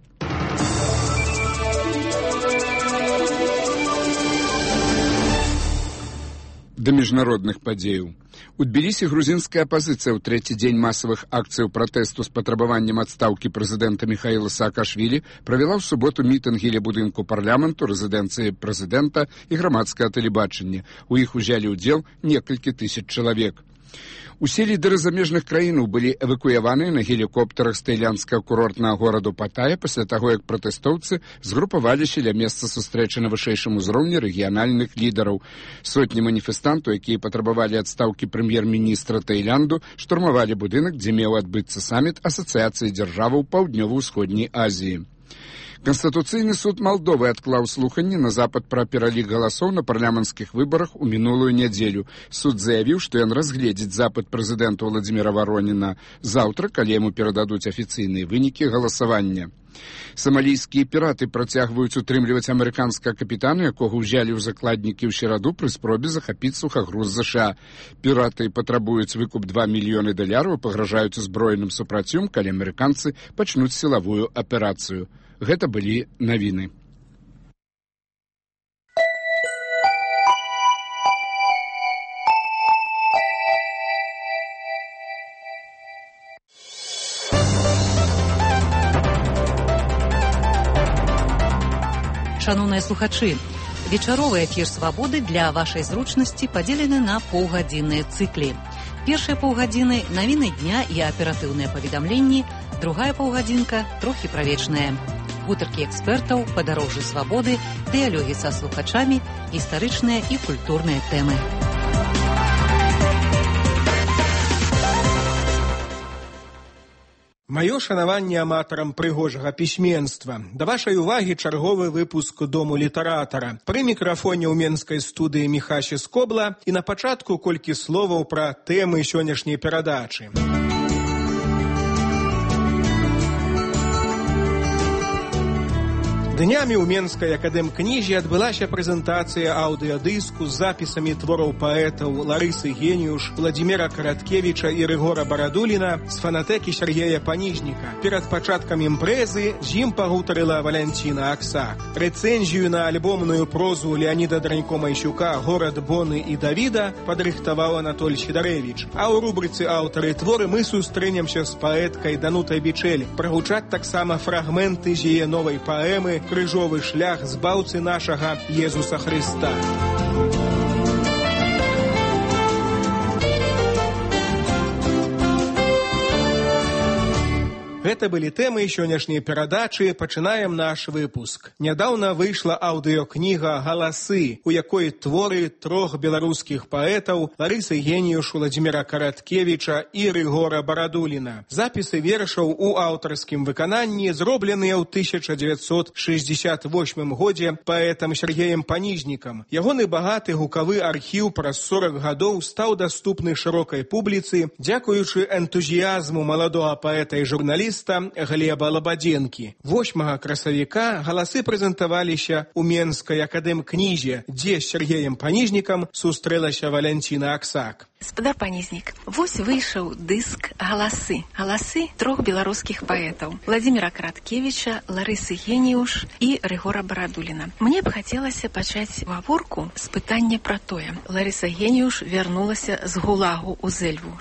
Да міжнародных падзеяў. У Тбілісі грузінская апазіцыя ў трэці дзень масавых акцыяў пратэсту з патрабаваннем адстаўкі прэзідэнта Михаіла Саакашвілі правяла ў суботу мітынгі ля будынку парламенту, рэзідэнцыі прэзідэнта і грамадскага тэлебачання. У іх узялі ўдзел некалькі тысяч чалавек. Усе лідары замежных краінаў былі эвакуяваныя на гелікоптарах з таіландскага курортнага гораду Паттая пасля таго, як пратэстоўцы згрупаваліся ля месца сустрэчы на вышэйшым узроўні рэгіянальных лідараў. Сотні маніфестантаў, якія патрабавалі адстаўкі прэм'ер-міністра Таіланду, штурмавалі будынак, дзе меў адбыцца саміт Асацыяцыі дзяржаваў Паўднёва-ўсходняй Азіі. Канстытуцыйны суд Малдовы адклаў слуханні на запад пра пералік галасоў на парламенцкіх выбарах у мінулую нядзелю. Суд заявіў, што ён разгледзіць запыт прэзідэнта Владзіміра Вароніна заўтра, калі яму перададуць афіцыйныя вынікі галасавання. Самалійскія піраты працягваюць утрымліваць амерыканскага капітана, якога ўзялі ў закладнікі ў сераду пры спробе захапіць сухагруз ЗША. Піраты патрабуюць выкуп $2 мільёны і пагражаюць узброеным супраціўем, калі амерыканцы пачнуць сілавую аперацыю. Гэта былі навіны.
Шановныя слухачы, вечаровы эфір «Свабоды» для вашай зручнасці падзелены на паўгадзінныя цыклі. Першыя паўгадзіны – навіны дня і аператыўныя паведамленні, другая паўгадзінка – трохі правечная. Гутаркі экспертаў, падарожжы свабоды, дыялогі са слухачамі, гістарычныя і культурныя тэмы.
Маё шанаванне аматарам прыгожага пісьменства. Да вашай увагі чарговы выпуск Дому літаратара. Пры мікрафоне ў менскай студыі Міхася Скобла і на пачатку колькі словаў пра тэмы сённяшняй перадачы. Днямі ў Менскай акадэмкнізе адбылася прэзентацыя аўдыёдыску з запісамі твораў паэтаў Ларысы Геніюш, Владзіміра Караткевіча і Рыгора Барадуліна з фанатэкі Сяргея Паніжніка. Перад пачаткам імпрэзы з ім пагутарыла Валянціна Аксак. Рэцэнзію на альбомную прозу Леаніда Дранько-Майсюка «Горад Боны і Давіда» падрыхтаваў Анатоль Сідарэвіч. А ў рубрыцы «Аўтары творы» мы сустрэнемся з паэткай Данутай Бичель. Прагучаць таксама фрагменты з яе новай паэмы «Крыжовы шлях збаўцы нашага Езуса Хрыста». Гэта былі тэмы сённяшняй перадачы. Пачынаем наш выпуск. Нядаўна выйшла аўдыёкніга «Галасы», у якой творы трох беларускіх паэтаў Ларысы Геніюш, Владзіміра Караткевіча і Рыгора Барадуліна. Запісы вершаў у аўтарскім выкананні зробленыя ў 1968 годзе паэтам Сяргеем Паніжнікам. Ягоны багаты гукавы архіў праз 40 гадоў стаў даступны шырокай публіцы дзякуючы энтузіязму маладога паэта і журналіста Глеба Лабадзенкі. 8 красавіка галасы прэзентаваліся ў Менскай акадэмкнізе, дзе з Сяргеем Паніжнікам сустрэлася Валянціна Аксак.
Спадар Панізнік, вось выйшаў дыск «Галасы». Галасы трох беларускіх паэтаў Владзіміра Караткевіча, Ларысы Геніюш і Рыгора Барадуліна. Мне б хацелася пачаць гаворку з пытання пра тое. Ларыса Геніюш вярнулася з ГУЛАГу ў Зэльву.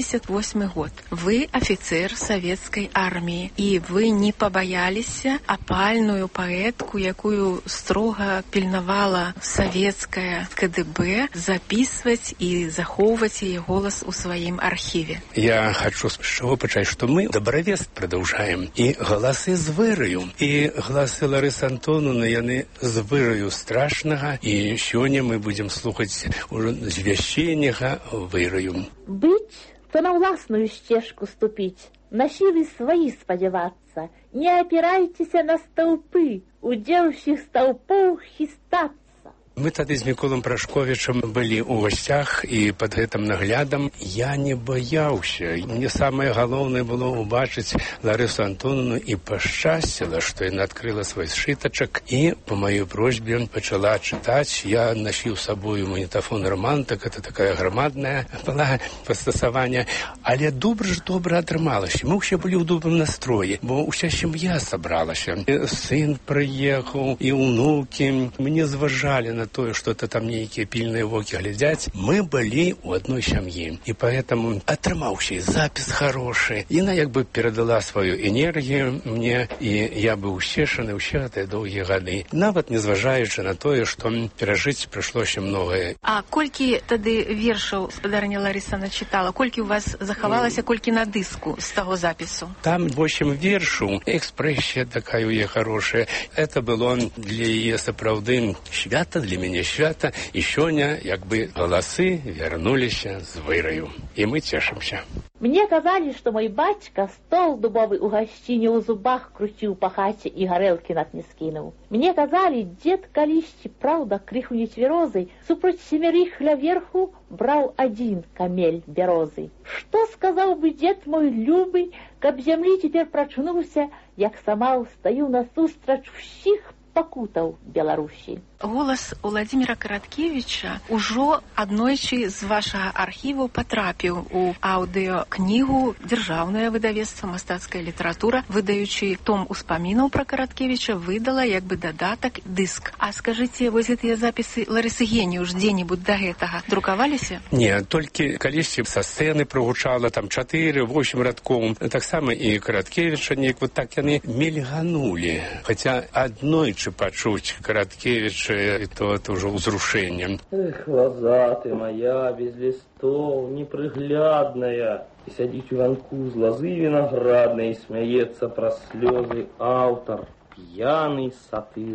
68 год. Вы афіцэр савецкай арміі, і вы не пабаяліся апальную паэтку, якую строга пільнавала савецкая КДБ, запісваць і захоўваць ее голос у своем архиве.
Я хочу с чего почать, что мы добровест продолжаем. И голосы з вырою, и голосы Ларысы Антоновны, яны з вырою страшного. И сегодня мы будем слухать уже звященника вырою.
Быть, то на власную стежку ступить, на силы свои сподеваться. Не опирайтесь на столпы, удельщих столпов хистаться.
Мы тады з Міколам Прашковічам былі ў гасцях, і пад гэтым наглядам я не баяўся. Мне самае галоўнае было ўбачыць Ларысу Антоновну, і пашчасціла, што яна адкрыла свой сшытачак і по маёй просьбе пачала чытаць. Я насіў з сабою магнітафон «Романтык», это такая грамадная была пастасаванне, але добра атрымалася. Мы ўсе былі ў добрым настроі, бо ўся сям'я сабралася. Сын прыехаў, і ўнукі мне зважалі на тое, что это там нейкія пільныя вокі глядзяць. Мы былі ў адной сям'і, і поэтому атрымаўся і запіс хорошы. Яна як бы перадала сваю энергію мне, і я быў усешаны ўсе гэтыя доўгія гады. Нават незважаючы на тое, што перажыць прыйшлося многае.
А колькі тады вершаў спадарня Ларыса начытала? Колькі у вас захавалася, колькі на дыску з таго запісу?
Там 8 вершаў, экспрэсія такая у яе хорошая. Это было для яе сапраўды свята, для мяне свята, і сёння як бы галасы вярнуліся з выраю. І мы цешымся.
Мне казалі, што мой бацька стол дубовы ў гасціне ў зубах круціў па хаце і гарэлкі над не скінуў. Мне казалі, дзед калісьці, праўда, крыху нецвярозай, супроць 7 ля верху браў 1 камель бярозы. Што сказаў бы дзед мой любы, каб зямлі цяпер прачнуўся, як сама ўстаю насустрач усіх пакутаў Беларусі.
Голас Владзіміра Караткевіча ўжо аднойчы з вашага архіву патрапіў у аўдыёкнігу дзяржаўнае выдавецтва «Мастацкая літаратура», выдаючы том успамінаў пра Караткевіча, выдала як бы дадатак дыск. А скажыце, вось гэтыя запісы Ларысы Геніюш дзе-небудзь да гэтага друкаваліся?
Не, толькі калісьці са сцэны прагучала там 4-8 радкоў. Таксама і Караткевіча неяк вот так яны мільганулі. Хаця аднойчы пачуць Караткевіча, и то это уже узрушение.
Эх, лоза ты моя, без листов, неприглядная. И сядить у вянку з лозы виноградной, и смеется про слезы автор, пьяный сатыр.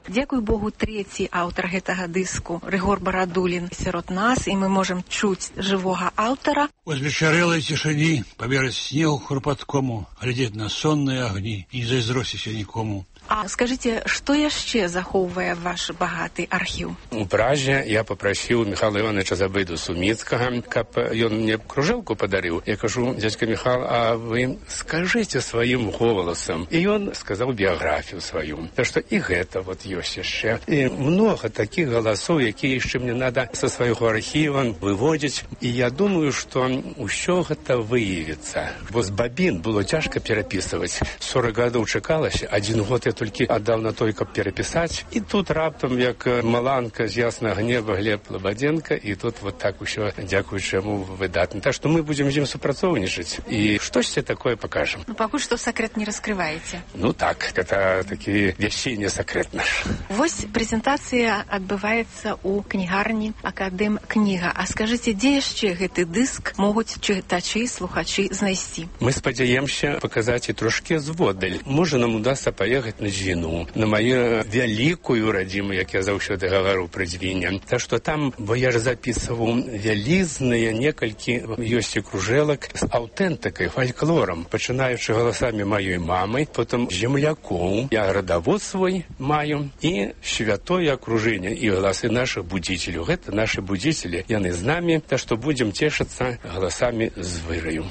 Дзякуй Богу, трэці аўтар гэтага дыску, Рыгор Барадулін, сярод нас, і мы можам чуць жывога аўтара.
У звечарэлай цішыні памераць снегу хрупаткому, глядзець на сонныя агні і не зайздросціся нікому.
А скажите, что яшчэ захоўвае ваш багаты архіў?
У Празе я папрасіў Михайла Івановича Забыду Суміцкага, каб ён мне кружэлку падарыў. Я кажу: дядька Михаил, а вы скажите сваім голасам. І ён сказаў біяграфію сваю. Так што і гэта вот ёсць яшчэ. І много таких галасоў, якія яшчэ мне надо са свайго архіва выводзіць. І я думаю, што ўсё гэта выявіцца. Бо з бабін было цяжка перапісваць. 40 гадоў чакалася, 1 год я толькі аддаў на той, каб перапісаць. І тут раптам, як маланка з яснага неба Глеб Лабадзенко, і тут вот так усё, дзякуючы яму, выдатна. Так што мы будзем з ім супрацоўнічаць і штосьці такое пакажам.
Ну, пакуль што сакрэт не раскрываеце.
Ну так, гэта такі вясенне сакрэт наш.
Вось прэзентацыя адбываецца ў кнігарні Академ кніга. А скажыце, дзе яшчэ гэты дыск могуць чытачы, слухачы знайсці?
Мы спадзяемся паказаць і трошкі зводдаль. Можа, нам удасца паехаць на Звіну, на маю вялікую радзіму, як я заўсёды гавару пра Звінне. Так што там, бо я ж запісваў вялізныя некалькі ёсць кружэлак з аўтэнтыкай, фальклорам, пачынаючы галасамі маёй мамы, потым землякоў, я радавод свой маю, і святое акружэнне, і галасы нашых будзіцеляў. Гэта нашы будзіцелі, яны з намі, так што будзем цешыцца галасамі з выраю.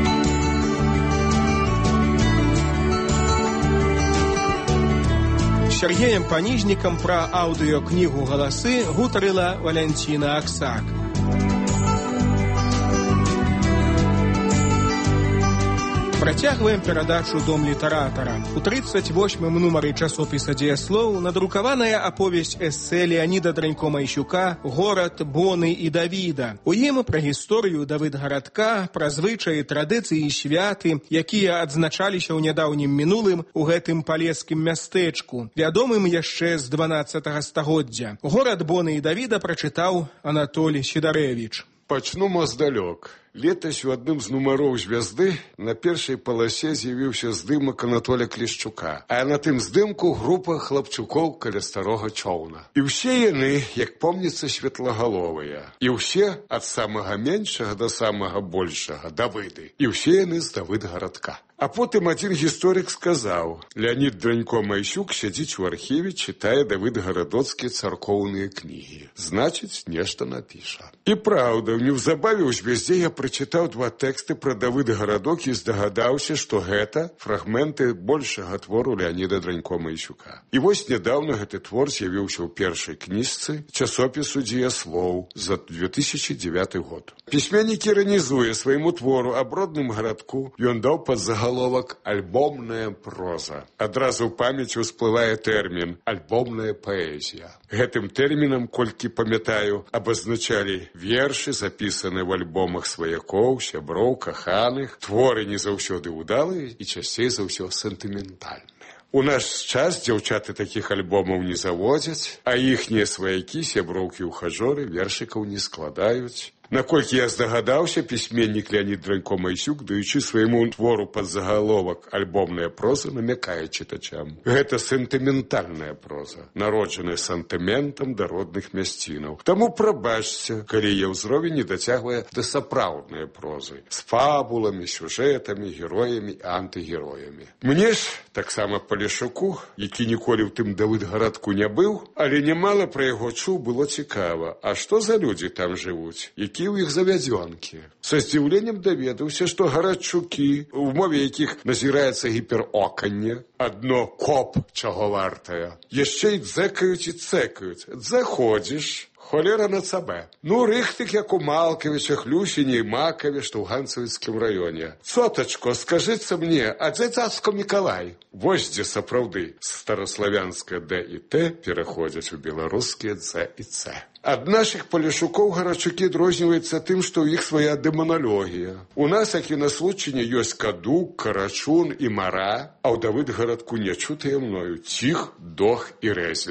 Сергеем Паніжнікам пра аўдыёкнігу «Галасы» гутарыла Валянціна Аксак. Працягваем перадачу «Дом літаратара». У 38-м нумары часопіса «Дзеяслоў» надрукаваная аповесць эсэ Леаніда Дранько-Майсюка «Горад Боны і Давіда». У ім пра гісторыю Давыдгарадка, пра звычаі, традыцыі і святы, якія адзначаліся ў нядаўнім мінулым у гэтым палескім мястэчку, вядомым яшчэ з 12 стагоддзя. «Горад Боны і Давіда» прачытаў Анатолій Сідарэвіч.
Пачну маздалёк. Летась у адным з нумароў «Звязды» на першай паласе з'явіўся здымак Анатоля Клішчука, а на тым здымку група хлапчукоў каля старога чоўна. І ўсе яны, як помніцца, светлагаловыя. І ўсе ад самага меншага да самага большага Давыды. І ўсе яны з Давыдгарадка. А потым адзін гісторык сказаў: Леанід Дранько-Майсюк сядзіць у архіве, чытае давыдгарадоцкія царкоўныя кнігі. Значыць, нешта напіша. І праўда, неўзабаве ў «Звязде» я прачытаў 2 тэксты пра Давыдгарадок і здагадаўся, што гэта фрагменты большага твору Леаніда Дранько-Майсюка. І вось нядаўна гэты твор з'явіўся ў першай кніжцы часопісу «Дзеяслоў» за 2009 год. Пісьменнік іранізуе свайму твору аб родным гарадку. Ён даў пад загаловак «Альбомная проза». Адразу ў памяці ўсплывае тэрмін «альбомная паэзія». Гэтым тэрмінам, колькі памятаю, абазначалі вершы, запісаныя ў альбомах сваякоў, сяброў, каханых, творы не заўсёды ўдалыя і часцей за ўсё сентыментальныя. У наш час дзяўчаты такіх альбомаў не заводзяць, а іхнія сваякі, сяброўкі-ўхажоры вершыкаў не складаюць. Наколькі я здагадаўся, пісьменнік Леанід Дранько-Майсюк, даючы свайму твору пад загаловак «Альбомная проза», намякае чытачам. Гэта сентыментальная проза, народжаная сантыментам да родных мясцінаў. Таму прабачце, калі яе ўзровень не дацягвае да сапраўднай прозы, з фабуламі, сюжэтамі, героямі і антыгероямі. Мне ж, таксама Палешуку, які ніколі ў тым Давыдгарадку не быў, але немала пра яго чуў, было цікава. А што за людзі там жывуць? Якія у іх завядзёнкі? Са здзіўленнем даведаўся, што гарадчукі, у мове якіх назіраецца гіпероканне, адно коп чаго вартае, яшчэ і дзэкаюць і цэкаюць. Заходзіш, холера на цабе. Ну, рыхтых, як у Малкавіча, Хлюсіні і Макаве, што ў Ганцавіцкім раёне. Цотачко, скажыце мне, а дзе цацко Мікалай? Вось дзе сапраўды старославянскае «Д» і «Т» пераходзяць у беларускія «Ц» і «Ц». Ад нашых Палешукоў гарадчукі адрозніваецца тым, што ў іх свая дэманалогія. У нас, як і на Случыне, ёсць Кадук, Карачун і Мара, а ў Давыдгарадку нечутыя мною Ціх, Дох і Рэзля.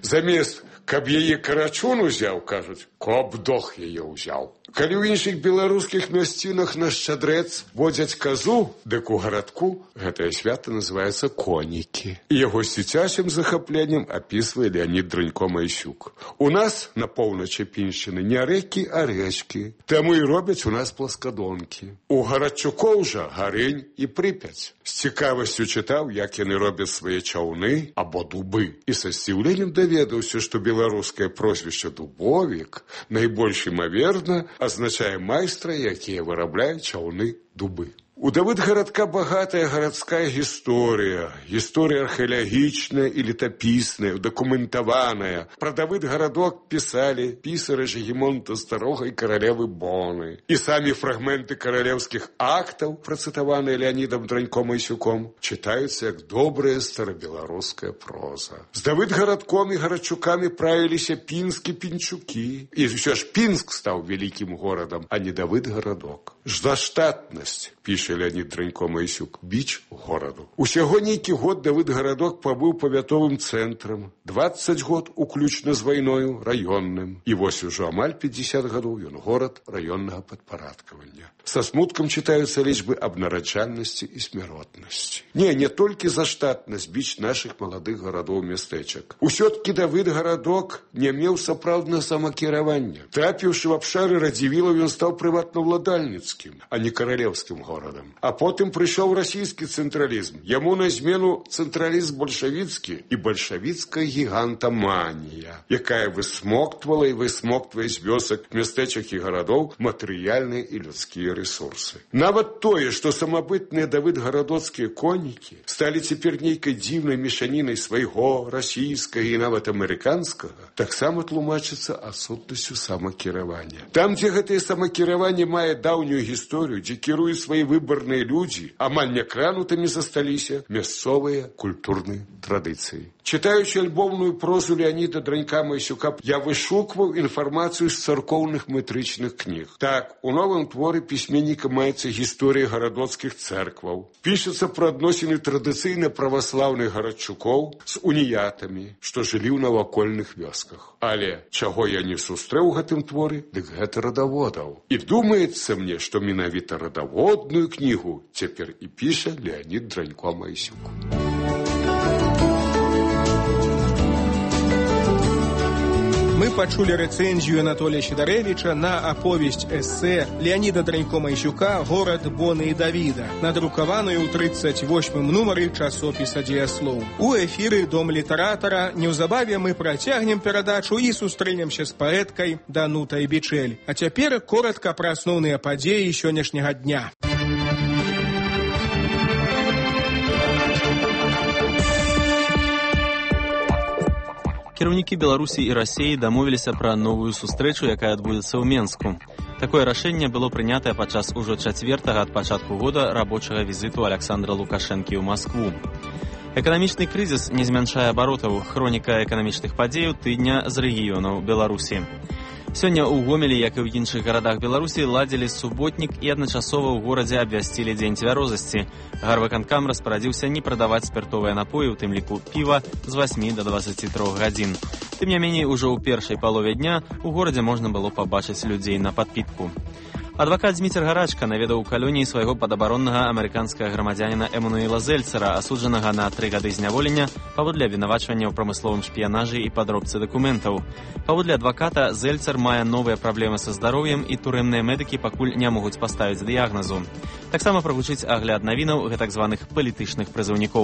Замест каб яе карачун узяў, кажуць, каб дох яе ўзяў. Калі ў іншых беларускіх мясцінах на шчадрэц водзяць казу, дык у гарадку гэтае свята называецца конікі. І яго з дзіцячым захапленнем апісвае Леонід Дранько-Майсюк. У нас на поўначы Піншчыны не рэкі, а рэчкі. Таму і робяць у нас пласкадонкі. У гарадчукоў жа Гарынь і Прыпяць. З цікавасцю чытаў, як яны робяць свае чаўны або дубы. І са здзіўленнем даведаўся, што беларускае прозвішча Дубовік найбольш імаверна азначае майстра, якія вырабляюць чаўны дубы. У Давыдгарадка багатая гарадская гісторыя. Гісторыя археалагічная і летапісная, дакументаваная. Пра Давыдгарадок пісалі пісары Жігімонта Старога і каралевы Боны. І самі фрагменты каралеўскіх актаў, працытаваныя Леонідам Дранько-Майсюком, чытаюцца як добрая старабеларуская проза. З Давыдгарадком і гарадчукамі правіліся пінскі пінчукі. І ўсё ж Пінск стаў вялікім горадам, а не Давыдгарадок. Заштатнасць, піша Леонід Дранько-Майсюк, біч гораду. Усяго нейкі год Давыдгарадок пабыў павятовым цэнтрам, 20 год уключна з вайною раённым. І вось ужо амаль 50 гадоў ён горад раённага падпарадкавання. Са смуткам чытаюцца лічбы аб нараджальнасці і смяротнасці. Не толькі заштатнасць біч нашых маладых гарадоў мястэчак. Усё-ткі Давыдгарадок не меў сапраўднага самакіравання. Трапіўшы в абшары Радзівілаў, ён стаў прыватнаўладальніцкім, а не каралеўскім горадам. А потым прыйшоў расійскі цэнтралізм. Яму на змену цэнтралізм бальшавіцкі і бальшавіцкая гігантаманія, якая высмоктвала і высмоктвае з вёсак, мястэчак і гарадоў матэрыяльныя і людскія рэсурсы. Нават тое, што самабытныя давыдгарадоцкія конікі сталі цяпер нейкай дзіўнай мешанінай свайго, расійскага і нават амерыканскага, таксама тлумачыцца адсутнасцю самакіравання. Там, дзе гэтае самакіраванне мае даўнюю гісторыю, дзе кіруюць свае выбарныя людзі, амаль некранутымі засталіся мясцовыя культурныя традыцыі. Чытаючы альбомную прозу Леоніда Дранька-Майсюка, я вышукваў інфармацыю з царкоўных метрычных кніг. Так, у новым творы пісьменніка маецца гісторыя гарадоцкіх цэркваў. Пішацца пра адносіны традыцыйна праваслаўных гарадчукоў з уніятамі, што жылі ў навакольных вёсках. Але чаго я не сустрэў у гэтым творы, дык гэта радаводаў. І думаецца мне, што менавіта радаводную кнігу цяпер і піша Леонід Дранько-Майсюк.
Мы пачулі рэцэнзію Анатолія Сідарэвіча на аповесць эсэ Леоніда Дранько-Майсюка «Горад Боны і Давіда», надрукаваную ў 38-м нумары часопіса «Дзеяслоў». У эфіры «Дом літаратара» неўзабаве мы працягнем перадачу і сустрэнемся з паэткай Данутай Бичэль. А цяпер коратка пра асноўныя падзеі сённяшняга дня.
Кіраўнікі Беларусі і Расіі дамовіліся пра новую сустрэчу, якая адбудзецца ў Менску. Такое рашэнне было прынятае падчас ужо 4-га ад пачатку года рабочага візіту Аляксандра Лукашэнкі ў Маскву. Эканамічны крызіс не змяншае абаротаў. Хроніка эканамічных падзеяў тыдня з рэгіёнаў Беларусі. Сёння ў Гомелі, як і ў іншых гарадах Беларусі, ладзілі суботнік і адначасова ў горадзе абвясцілі дзень цвярозасці. Гарвыканкам распарадзіўся не прадаваць спіртовыя напоі, у тым ліку піва, з 8 до 23 гадзін. Тым не меней, ужо ў першай палове дня у горадзе можна было пабачыць людзей на падпітку. Адвакат Зміцер Гарачка наведаў у калоніі свайго падабароннага амерыканскага грамадзяніна Эмануэла Зельцера, асуджанага на 3 гады зняволення паводле абвінавачвання ў прамысловым шпіянажы і падробцы дакументаў. Паводле адваката, Зельцер мае новыя праблемы са здароўем і турэмныя медыкі пакуль не могуць паставіць дыягназу. Таксама прагучыць агляд навінаў гэтак званых палітычных прызыўнікоў.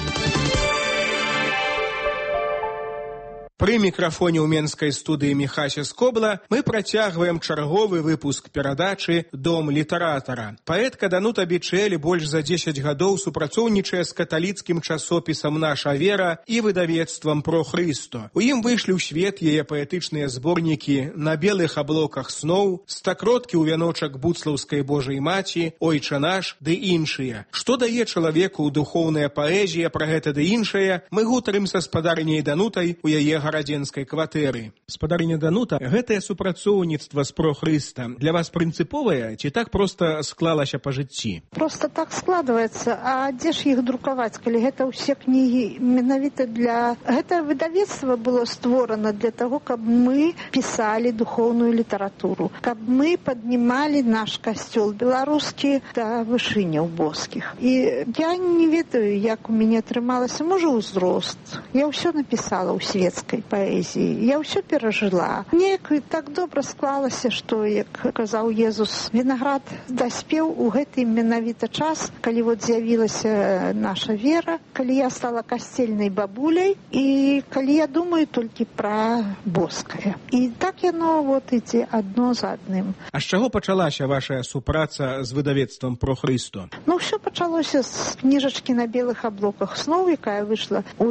Пры мікрафоне ў менскай студыі Міхася Скобла мы працягваем чарговы выпуск перадачы «Дом літаратара». Паэтка Данута Бичэль больш за 10 гадоў супрацоўнічае з каталіцкім часопісам «Наша вера» і выдавецтвам «Про Хрысто». У ім выйшлі ў свет яе паэтычныя зборнікі «На белых аблоках сноў», «Стакроткі ў вяночак буцлаўскай Божай маці», «Ойча наш» ды іншыя. Што дае чалавеку духоўная паэзія, пра гэта ды іншае, мы гутарым са спадарняй Данутай у яе гарадзенскай кватэры. Спадарыня Данута, гэтае супрацоўніцтва з Прохрыста для вас прынцыповае ці так проста склалася па жыцці?
Просто так складваецца, а дзе ж іх друкаваць, калі гэта ўсе кнігі менавіта для... Гэта выдавецтва было створана для таго, каб мы пісалі духоўную літаратуру, каб мы паднімалі наш касцёл беларускі да вышыняў боскіх. І я не ведаю, як у мяне атрымалася, можа, ўзрост. Я ўсё напісала ў светскай паэзіі, я ўсё перажыла. Неяк так добра склалася, што, як казаў Езус, вінаград даспеў у гэты менавіта час, калі вот з'явілася наша вера, калі я стала касцельнай бабуляй і калі я думаю толькі пра боскае. І так яно вот ідзе адно за адным.
А з чаго пачалася ваша супраца з выдавецтвам Прохрысту?
Ну, ўсё пачалося з кніжачкі на белых аблоках сноў, якая выйшла ў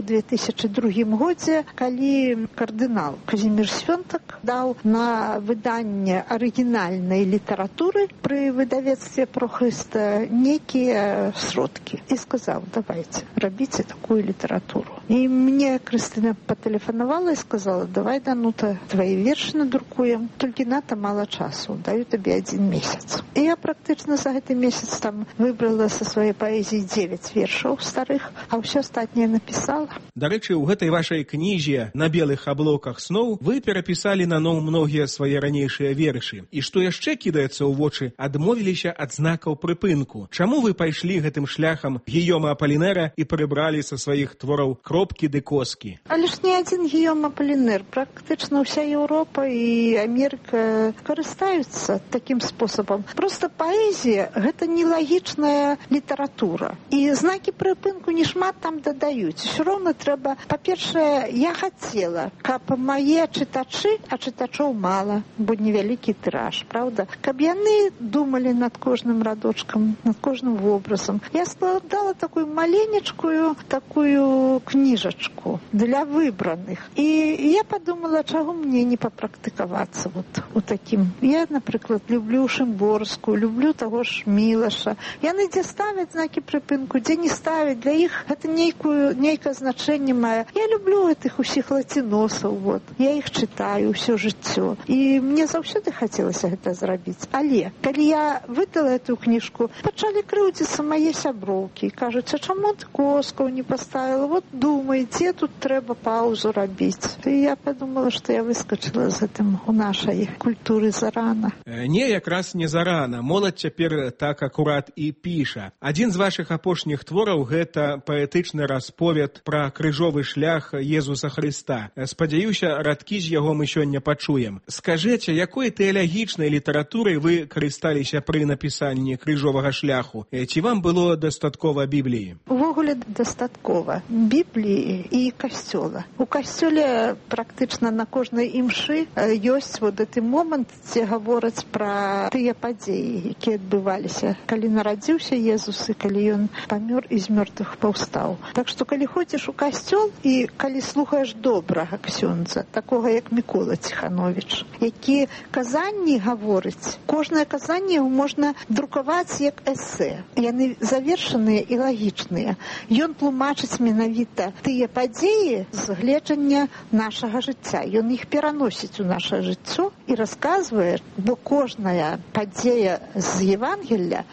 2002 годзе, калі кардынал Казімір Свёнтак даў на выданне арыгінальнай літаратуры пры выдавецтве Прохрыста некія сродкі. І сказаў, давайте, рабіце такую літаратуру. І мне Крыстына патэлефанавала і сказала, давай, Данута, твои вершы надрукуем, толькі ната мала часу, даю табе 1 месяц. І я практычна за гэты месяц там выбрала са сваёй паэзіі 9 вершаў старых, а ўсё астатняе напісала.
Дарэчы, у гэтай вашай кнізе «На белых аблоках сноў» вы перапісалі наноў многія свае ранейшыя вершы. І што яшчэ кідаецца ў вочы, адмовіліся ад знакаў прыпынку. Чаму вы пайшлі гэтым шляхам Гійома Аполінэра і прыбралі са сваіх твораў кропкі ды коскі?
Але ж не адзін Гійом Аполінэр. Практычна ўся Еўропа і Амерыка карыстаюцца такім спосабам. Просто паэзія – гэта нелагічная літаратура. І знакі прыпынку не шмат там дадаюць. Усё роўна трэба, па-першае, я хацела, каб мае чытачы, а чытачоў мала, бо невялікі тыраж, правда? Каб яны думалі над кожным радочкам, над кожным вобразам. Я складала такую маленечкую такую кніжачку для выбраных. І я подумала, чаго мне не папрактыкавацца вот у такім. Я, напрыклад, люблю Шымборскую, люблю таго ж Мілаша. Яны дзе ставяць знакі прыпынку, дзе не ставяць. Для іх гэта нейкае значэнне мае. Я люблю гэтых усіх лаціносаў, вот. Я іх чытаю ўсё жыццё. І мне заўсёды хацелася гэта зрабіць. Але, калі я выдала эту кніжку, пачалі крыўдзіцца мае сяброўкі. Кажуць, а чаму ты коскаў не паставіла? Вот думай, дзе тут трэба паузу рабіць. І я подумала, што я выскачыла з гэтым у нашай культуры зарана.
Не, якраз не зарана. Моладзь цяпер так акурат і піша. Адзін з вашых апошніх твораў – гэта паэтычны расповед пра крыжовы шлях Езуса Хрыста. Спадзяюся, радкі з яго мы сёння пачуем. Скажыце, якой тэалагічнай літаратурай вы карысталіся пры напісанні крыжовага шляху? Ці вам было дастаткова Бібліі?
Увогуле дастаткова Бібліі і касцёла. У касцёле практычна на кожнай імшы ёсць вот гэты момант, дзе гавораць пра тыя падзеі, якія адбываліся, калі нарадзіўся Езус і калі ён памёр і з мёртвых паўстаў. Так што калі ходзіш у касцёл і калі слухаеш добрага ксёндза, такога як Мікола Ціхановіч, які казанні гаворыць, кожнае казанне можна друкаваць як эсэ. Яны завершаныя і лагічныя. Ён тлумачыць менавіта тыя падзеі з гледжання нашага жыцця. Ён іх пераносіць у наша жыццё і расказвае, бо кожная падзея з Евангелля,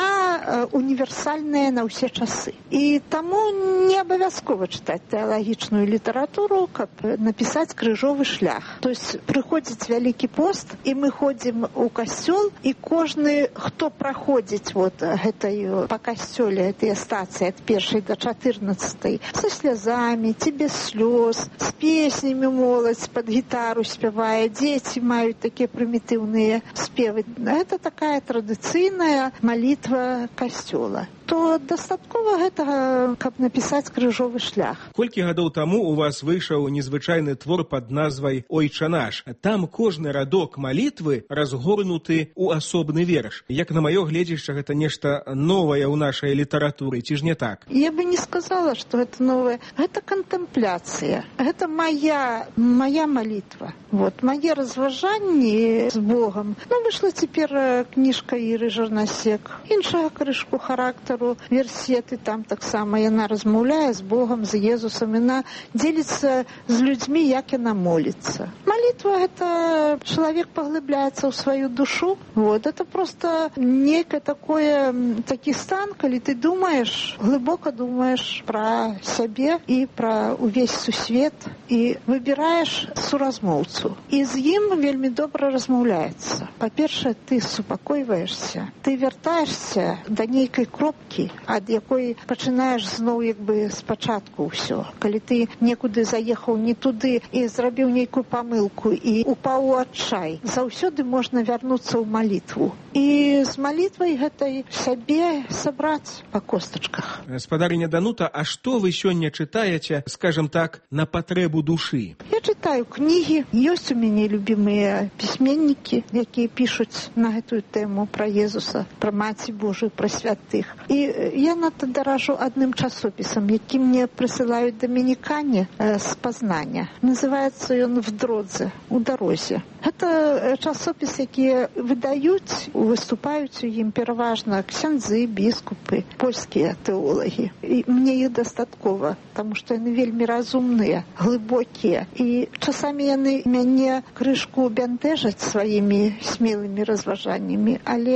яна універсальная на ўсе часы. І таму не абавязкова чытаць тэалагічную літаратуру, каб напісаць крыжовы шлях. То есть прыходзіць Вялікі пост, і мы ходзім у касцёл, і кожны, хто праходзіць вот гэтаю па касцёле, гэтыя стацыі ад 1 до 14, со слязамі, ці без слёз, з песнямі моладзь пад гітару спявае, дзеці маюць такія прымітыўныя спевы. Гэта такая традыцыйная малітва касцёла. То дастаткова гэтага, каб напісаць крыжовы шлях.
Колькі гадоў таму у вас выйшаў незвычайны твор пад назвай «Ойча наш». Там кожны радок малітвы разгорнуты ў асобны верш. Як на маё гледзішча, гэта нешта новае ў нашай літаратуры, ці ж не так?
Я бы не сказала, што гэта новае. Гэта кантэмпляцыя. Гэта моя малітва. Вот, мае разважанні з Богам. Ну, выйшла цяпер кніжка Іры Жарнасек. Іншага крышку характару. версет, і там таксама яна размаўляе з Богом, з Езусам, яна дзеліцца з людзьмі, як яна моліцца. Молитва — это человек поглыбляется в свою душу. Вот. Это просто некое такі стан, калі ты думаешь, глыбока думаешь про сябе і про увесь сусвет, і выбираешь суразмоўцу. І з ім вельмі добра размаўляецца. Па-першае, ты супакойваешься, ты вяртаешься до нейкай кропкі, ад якой пачынаеш зноў як бы спачатку ўсё. Калі ты некуды заехаў не туды і зрабіў нейкую памылку і упаў у адчай, заўсёды можна вярнуцца ў малітву. І з малітвай гэтай сябе сабраць па костачках.
Гаспадарыня Данута, а што вы сёння чытаеце, скажем так, на патрэбу душы?
Я читаю кнігі. Ёсць у мяне любімыя пісьменнікі, якія пішуць на гэтую тэму пра Езуса, пра Маці Божую, пра святых. І я надта даражу адным часопісам, які мне прысылаюць дамінікане з Пазнання. Называецца ён «В дродзе», «У дарозе». Гэта часопіс, які выдаюць, выступаюць у ім пераважна ксяндзы, біскупы, польскія тэолагі. І мне іх дастаткова, таму што яны вельмі разумныя, глыбокія. І часамі яны мяне крышку бянтэжаць сваімі смелымі разважаннямі,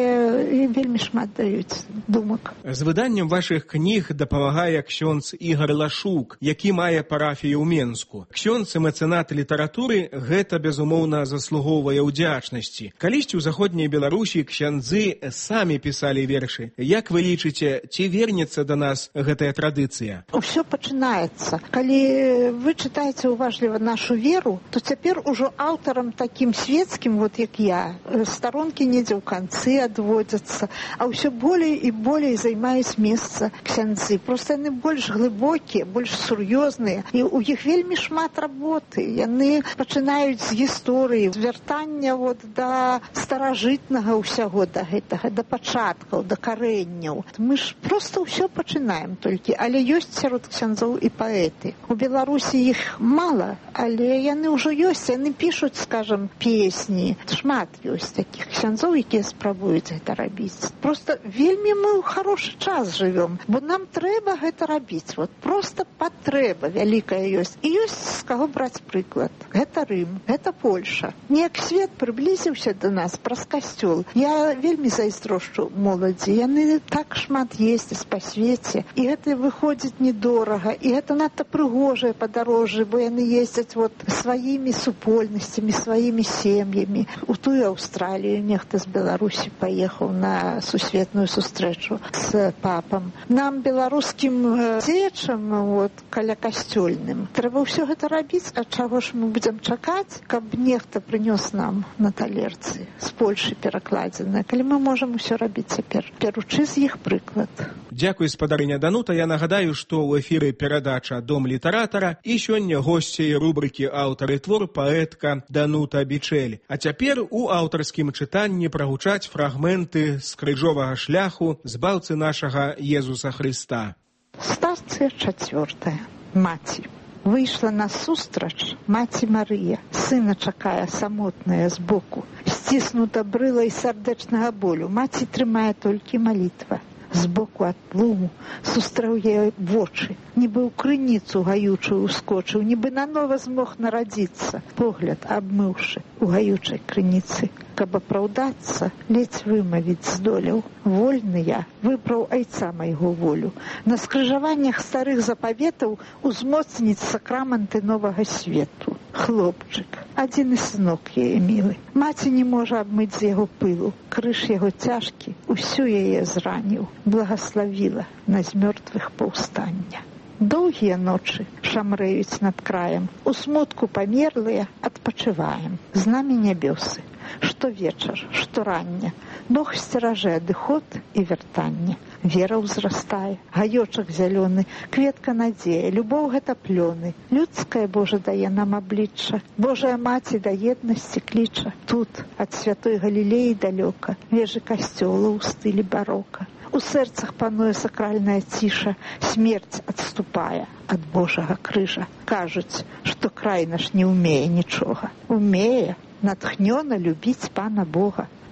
але вельмі шмат даюць думак.
З выданнем вашых кніг дапамагае ксёндз Ігар Лашук, які мае парафію ў Менску. Ксёндз і мэцэнат літаратуры — гэта, безумоўна, заслугоўвае ўдзячнасці. Калісьці ў заходняй Беларусі ксяндзы самі пісалі вершы. Як вы лічыце, ці вернецца да нас гэтая традыцыя?
Усё пачынаецца. Калі вы чытаеце уважліва нашу веру, то цяпер ужо аўтарам такім светскім, вот як я, старонкі недзе ў канцы адводзяцца, а ўсё болей і болей займаюць месца ксяндзы. Проста яны больш глыбокія, больш сур'ёзныя, і ў іх вельмі шмат работы. Яны пачынаюць з гісторыі, з вяртання вот да старажытнага ўсяго, да гэтага, да пачаткаў, да карэнняў. Мы ж проста ўсё пачынаем толькі, але ёсць сярод ксяндзоў і паэты. У Беларусі іх мала, але яны ўжо ёсць, яны пішуць, скажам, песні. Шмат ёсць такіх ксяндзоў, якія спрабуюць гэта рабіць. Проста вельмі мы ў хорошы час жывём, бо нам трэба гэта рабіць. Вот проста патрэба вялікая ёсць. І ёсць з каго браць прыклад. Гэта Рым, гэта Польша. Неяк свет прыблізіўся да нас праз касцёл. Я вельмі зайздрошчу моладзі. Яны так шмат ездзяць па свеце, і гэта выходзіць недорага, і гэта надта прыгожае падарожжа, бо яны ездзяць вот сваімі супольнасцямі, сваімі сем'ямі. У тую Аўстралію нехта з Беларусі паехаў на сусветную сустрэчу з папам. Нам, беларускім дзеячам, вот, каля касцёльным, трэба ўсё гэта рабіць, а чаго ж мы будзем чакаць, каб нехта прынёс нам на талерцы з Польшы перакладзенае, калі мы можам усё рабіць цяпер, беручы з іх прыклад.
Дзякуй, спадарыня Данута. Я нагадаю, што ў эфіры перадача «Дом літаратара» і сёння госцей рубрыкі «Аўтар і твор» паэтка Данута Бичель. А цяпер у аўтарскім чытанні прагучаць фрагменты з крыжовага шляху збаўцы нашага Езуса Хрыста.
Станцыя 4. Маці. Выйшла насустрач маці Марыя. Сына чакае самотная збоку. Сціснута брылай сардэчнага болю. Маці трымае толькі малітва. Збоку ад луму сустрэў яе вочы, нібы ў крыніцу гаючую ускочыў, нібы нанова змог нарадзіцца, погляд абмыўшы у гаючай крыніцы. Каб апраўдацца, ледзь вымавіць здолеў. Вольны я, выбраў айца майго волю. На скрыжаваннях старых запаветаў узмоцніць сакраманты новага свету. Хлопчык, адзіны сынок яе мілы. Маці не можа абмыць з яго пылу. Крыж яго цяжкі усю яе зраніў. Благаславіла на змёртвых паўстання. Доўгія ночы шамрэюць над краем. У смутку памерлыя адпачываем. З намі нябёсы. Што вечар, што рання. Бог сцеражэ адыход і вяртанне. Вера ўзрастае, гаёчак зялёны, кветка надзея, любоў гэта плёны. Людскае Божа дае нам аблічча, Божая Маці да еднасці кліча. Тут, ад святой Галілеі далёка, вежы касцёла ў стылі барока. У сэрцах пануе сакральная ціша, смерць адступае ад Божага крыжа. Кажуць, што край наш не ўмее нічога. Умее натхнёна любіць Пана Бога.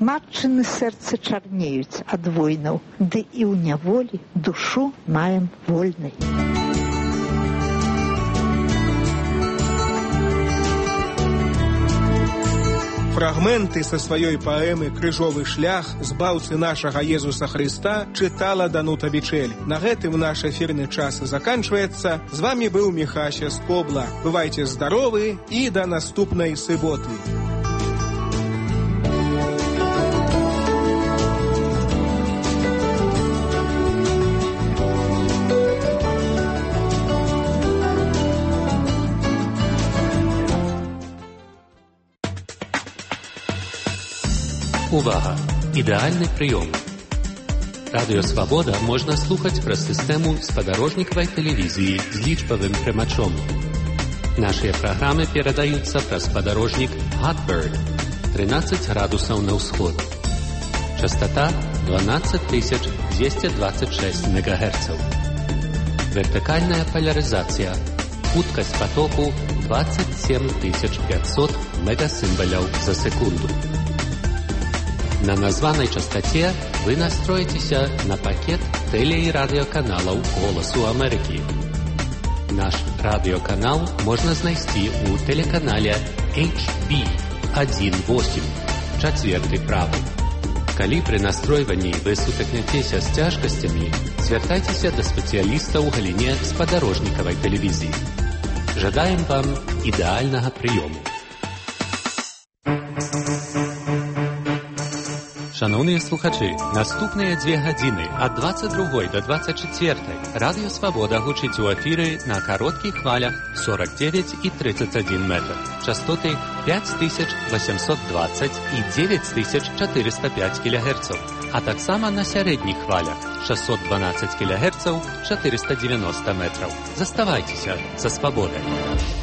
Матчыны сэрцы чарнеюць ад войнаў, ды і ў няволі душу маем вольнай.
Фрагменты са сваёй паэмы «Крыжовы шлях» збаўцы нашага Езуса Хрыста чытала Данута Бичель. На гэтым наш эфірны час заканчваецца. З вамі быў Міхася Скобла. Бывайце здаровы і да наступнай суботы.
Увага! Ідэальны прыём. Радыё Свабода можна слухаць праз сістэму спадарожнікавай тэлевізіі з лічбавым прымачом. Нашыя праграмы перадаюцца праз спадарожнік Hotbird 13 градусаў на ўсход. Частата 12226 МГц. Вертыкальная палярызацыя. Хуткасць патоку 27500 мегасімбаляў за секунду. На названай частоце вы настроитеся на пакет теле- и радиоканалаў «Голосу Америки». Наш радиоканал можно знайсці у телеканале HB18, чацверты правы. Калі пры настройванні вы сутыкнецеся з цяжкасцямі, звяртайцеся да спецыяліста ў галіне спадарожнікавай тэлевізіі. Жадаем вам ідэальнага прыёму. Шановныя слухачы, наступныя 2 гадзіны ад 22 до 24 Радыё Свабода гучыць у эфіры на кароткіх хвалях 49 і 31 метр. Частоты 5820 і 9405 кГц, а таксама на сярэдніх хвалях 612 кГц 490 метраў. Заставайцеся са Свабодай.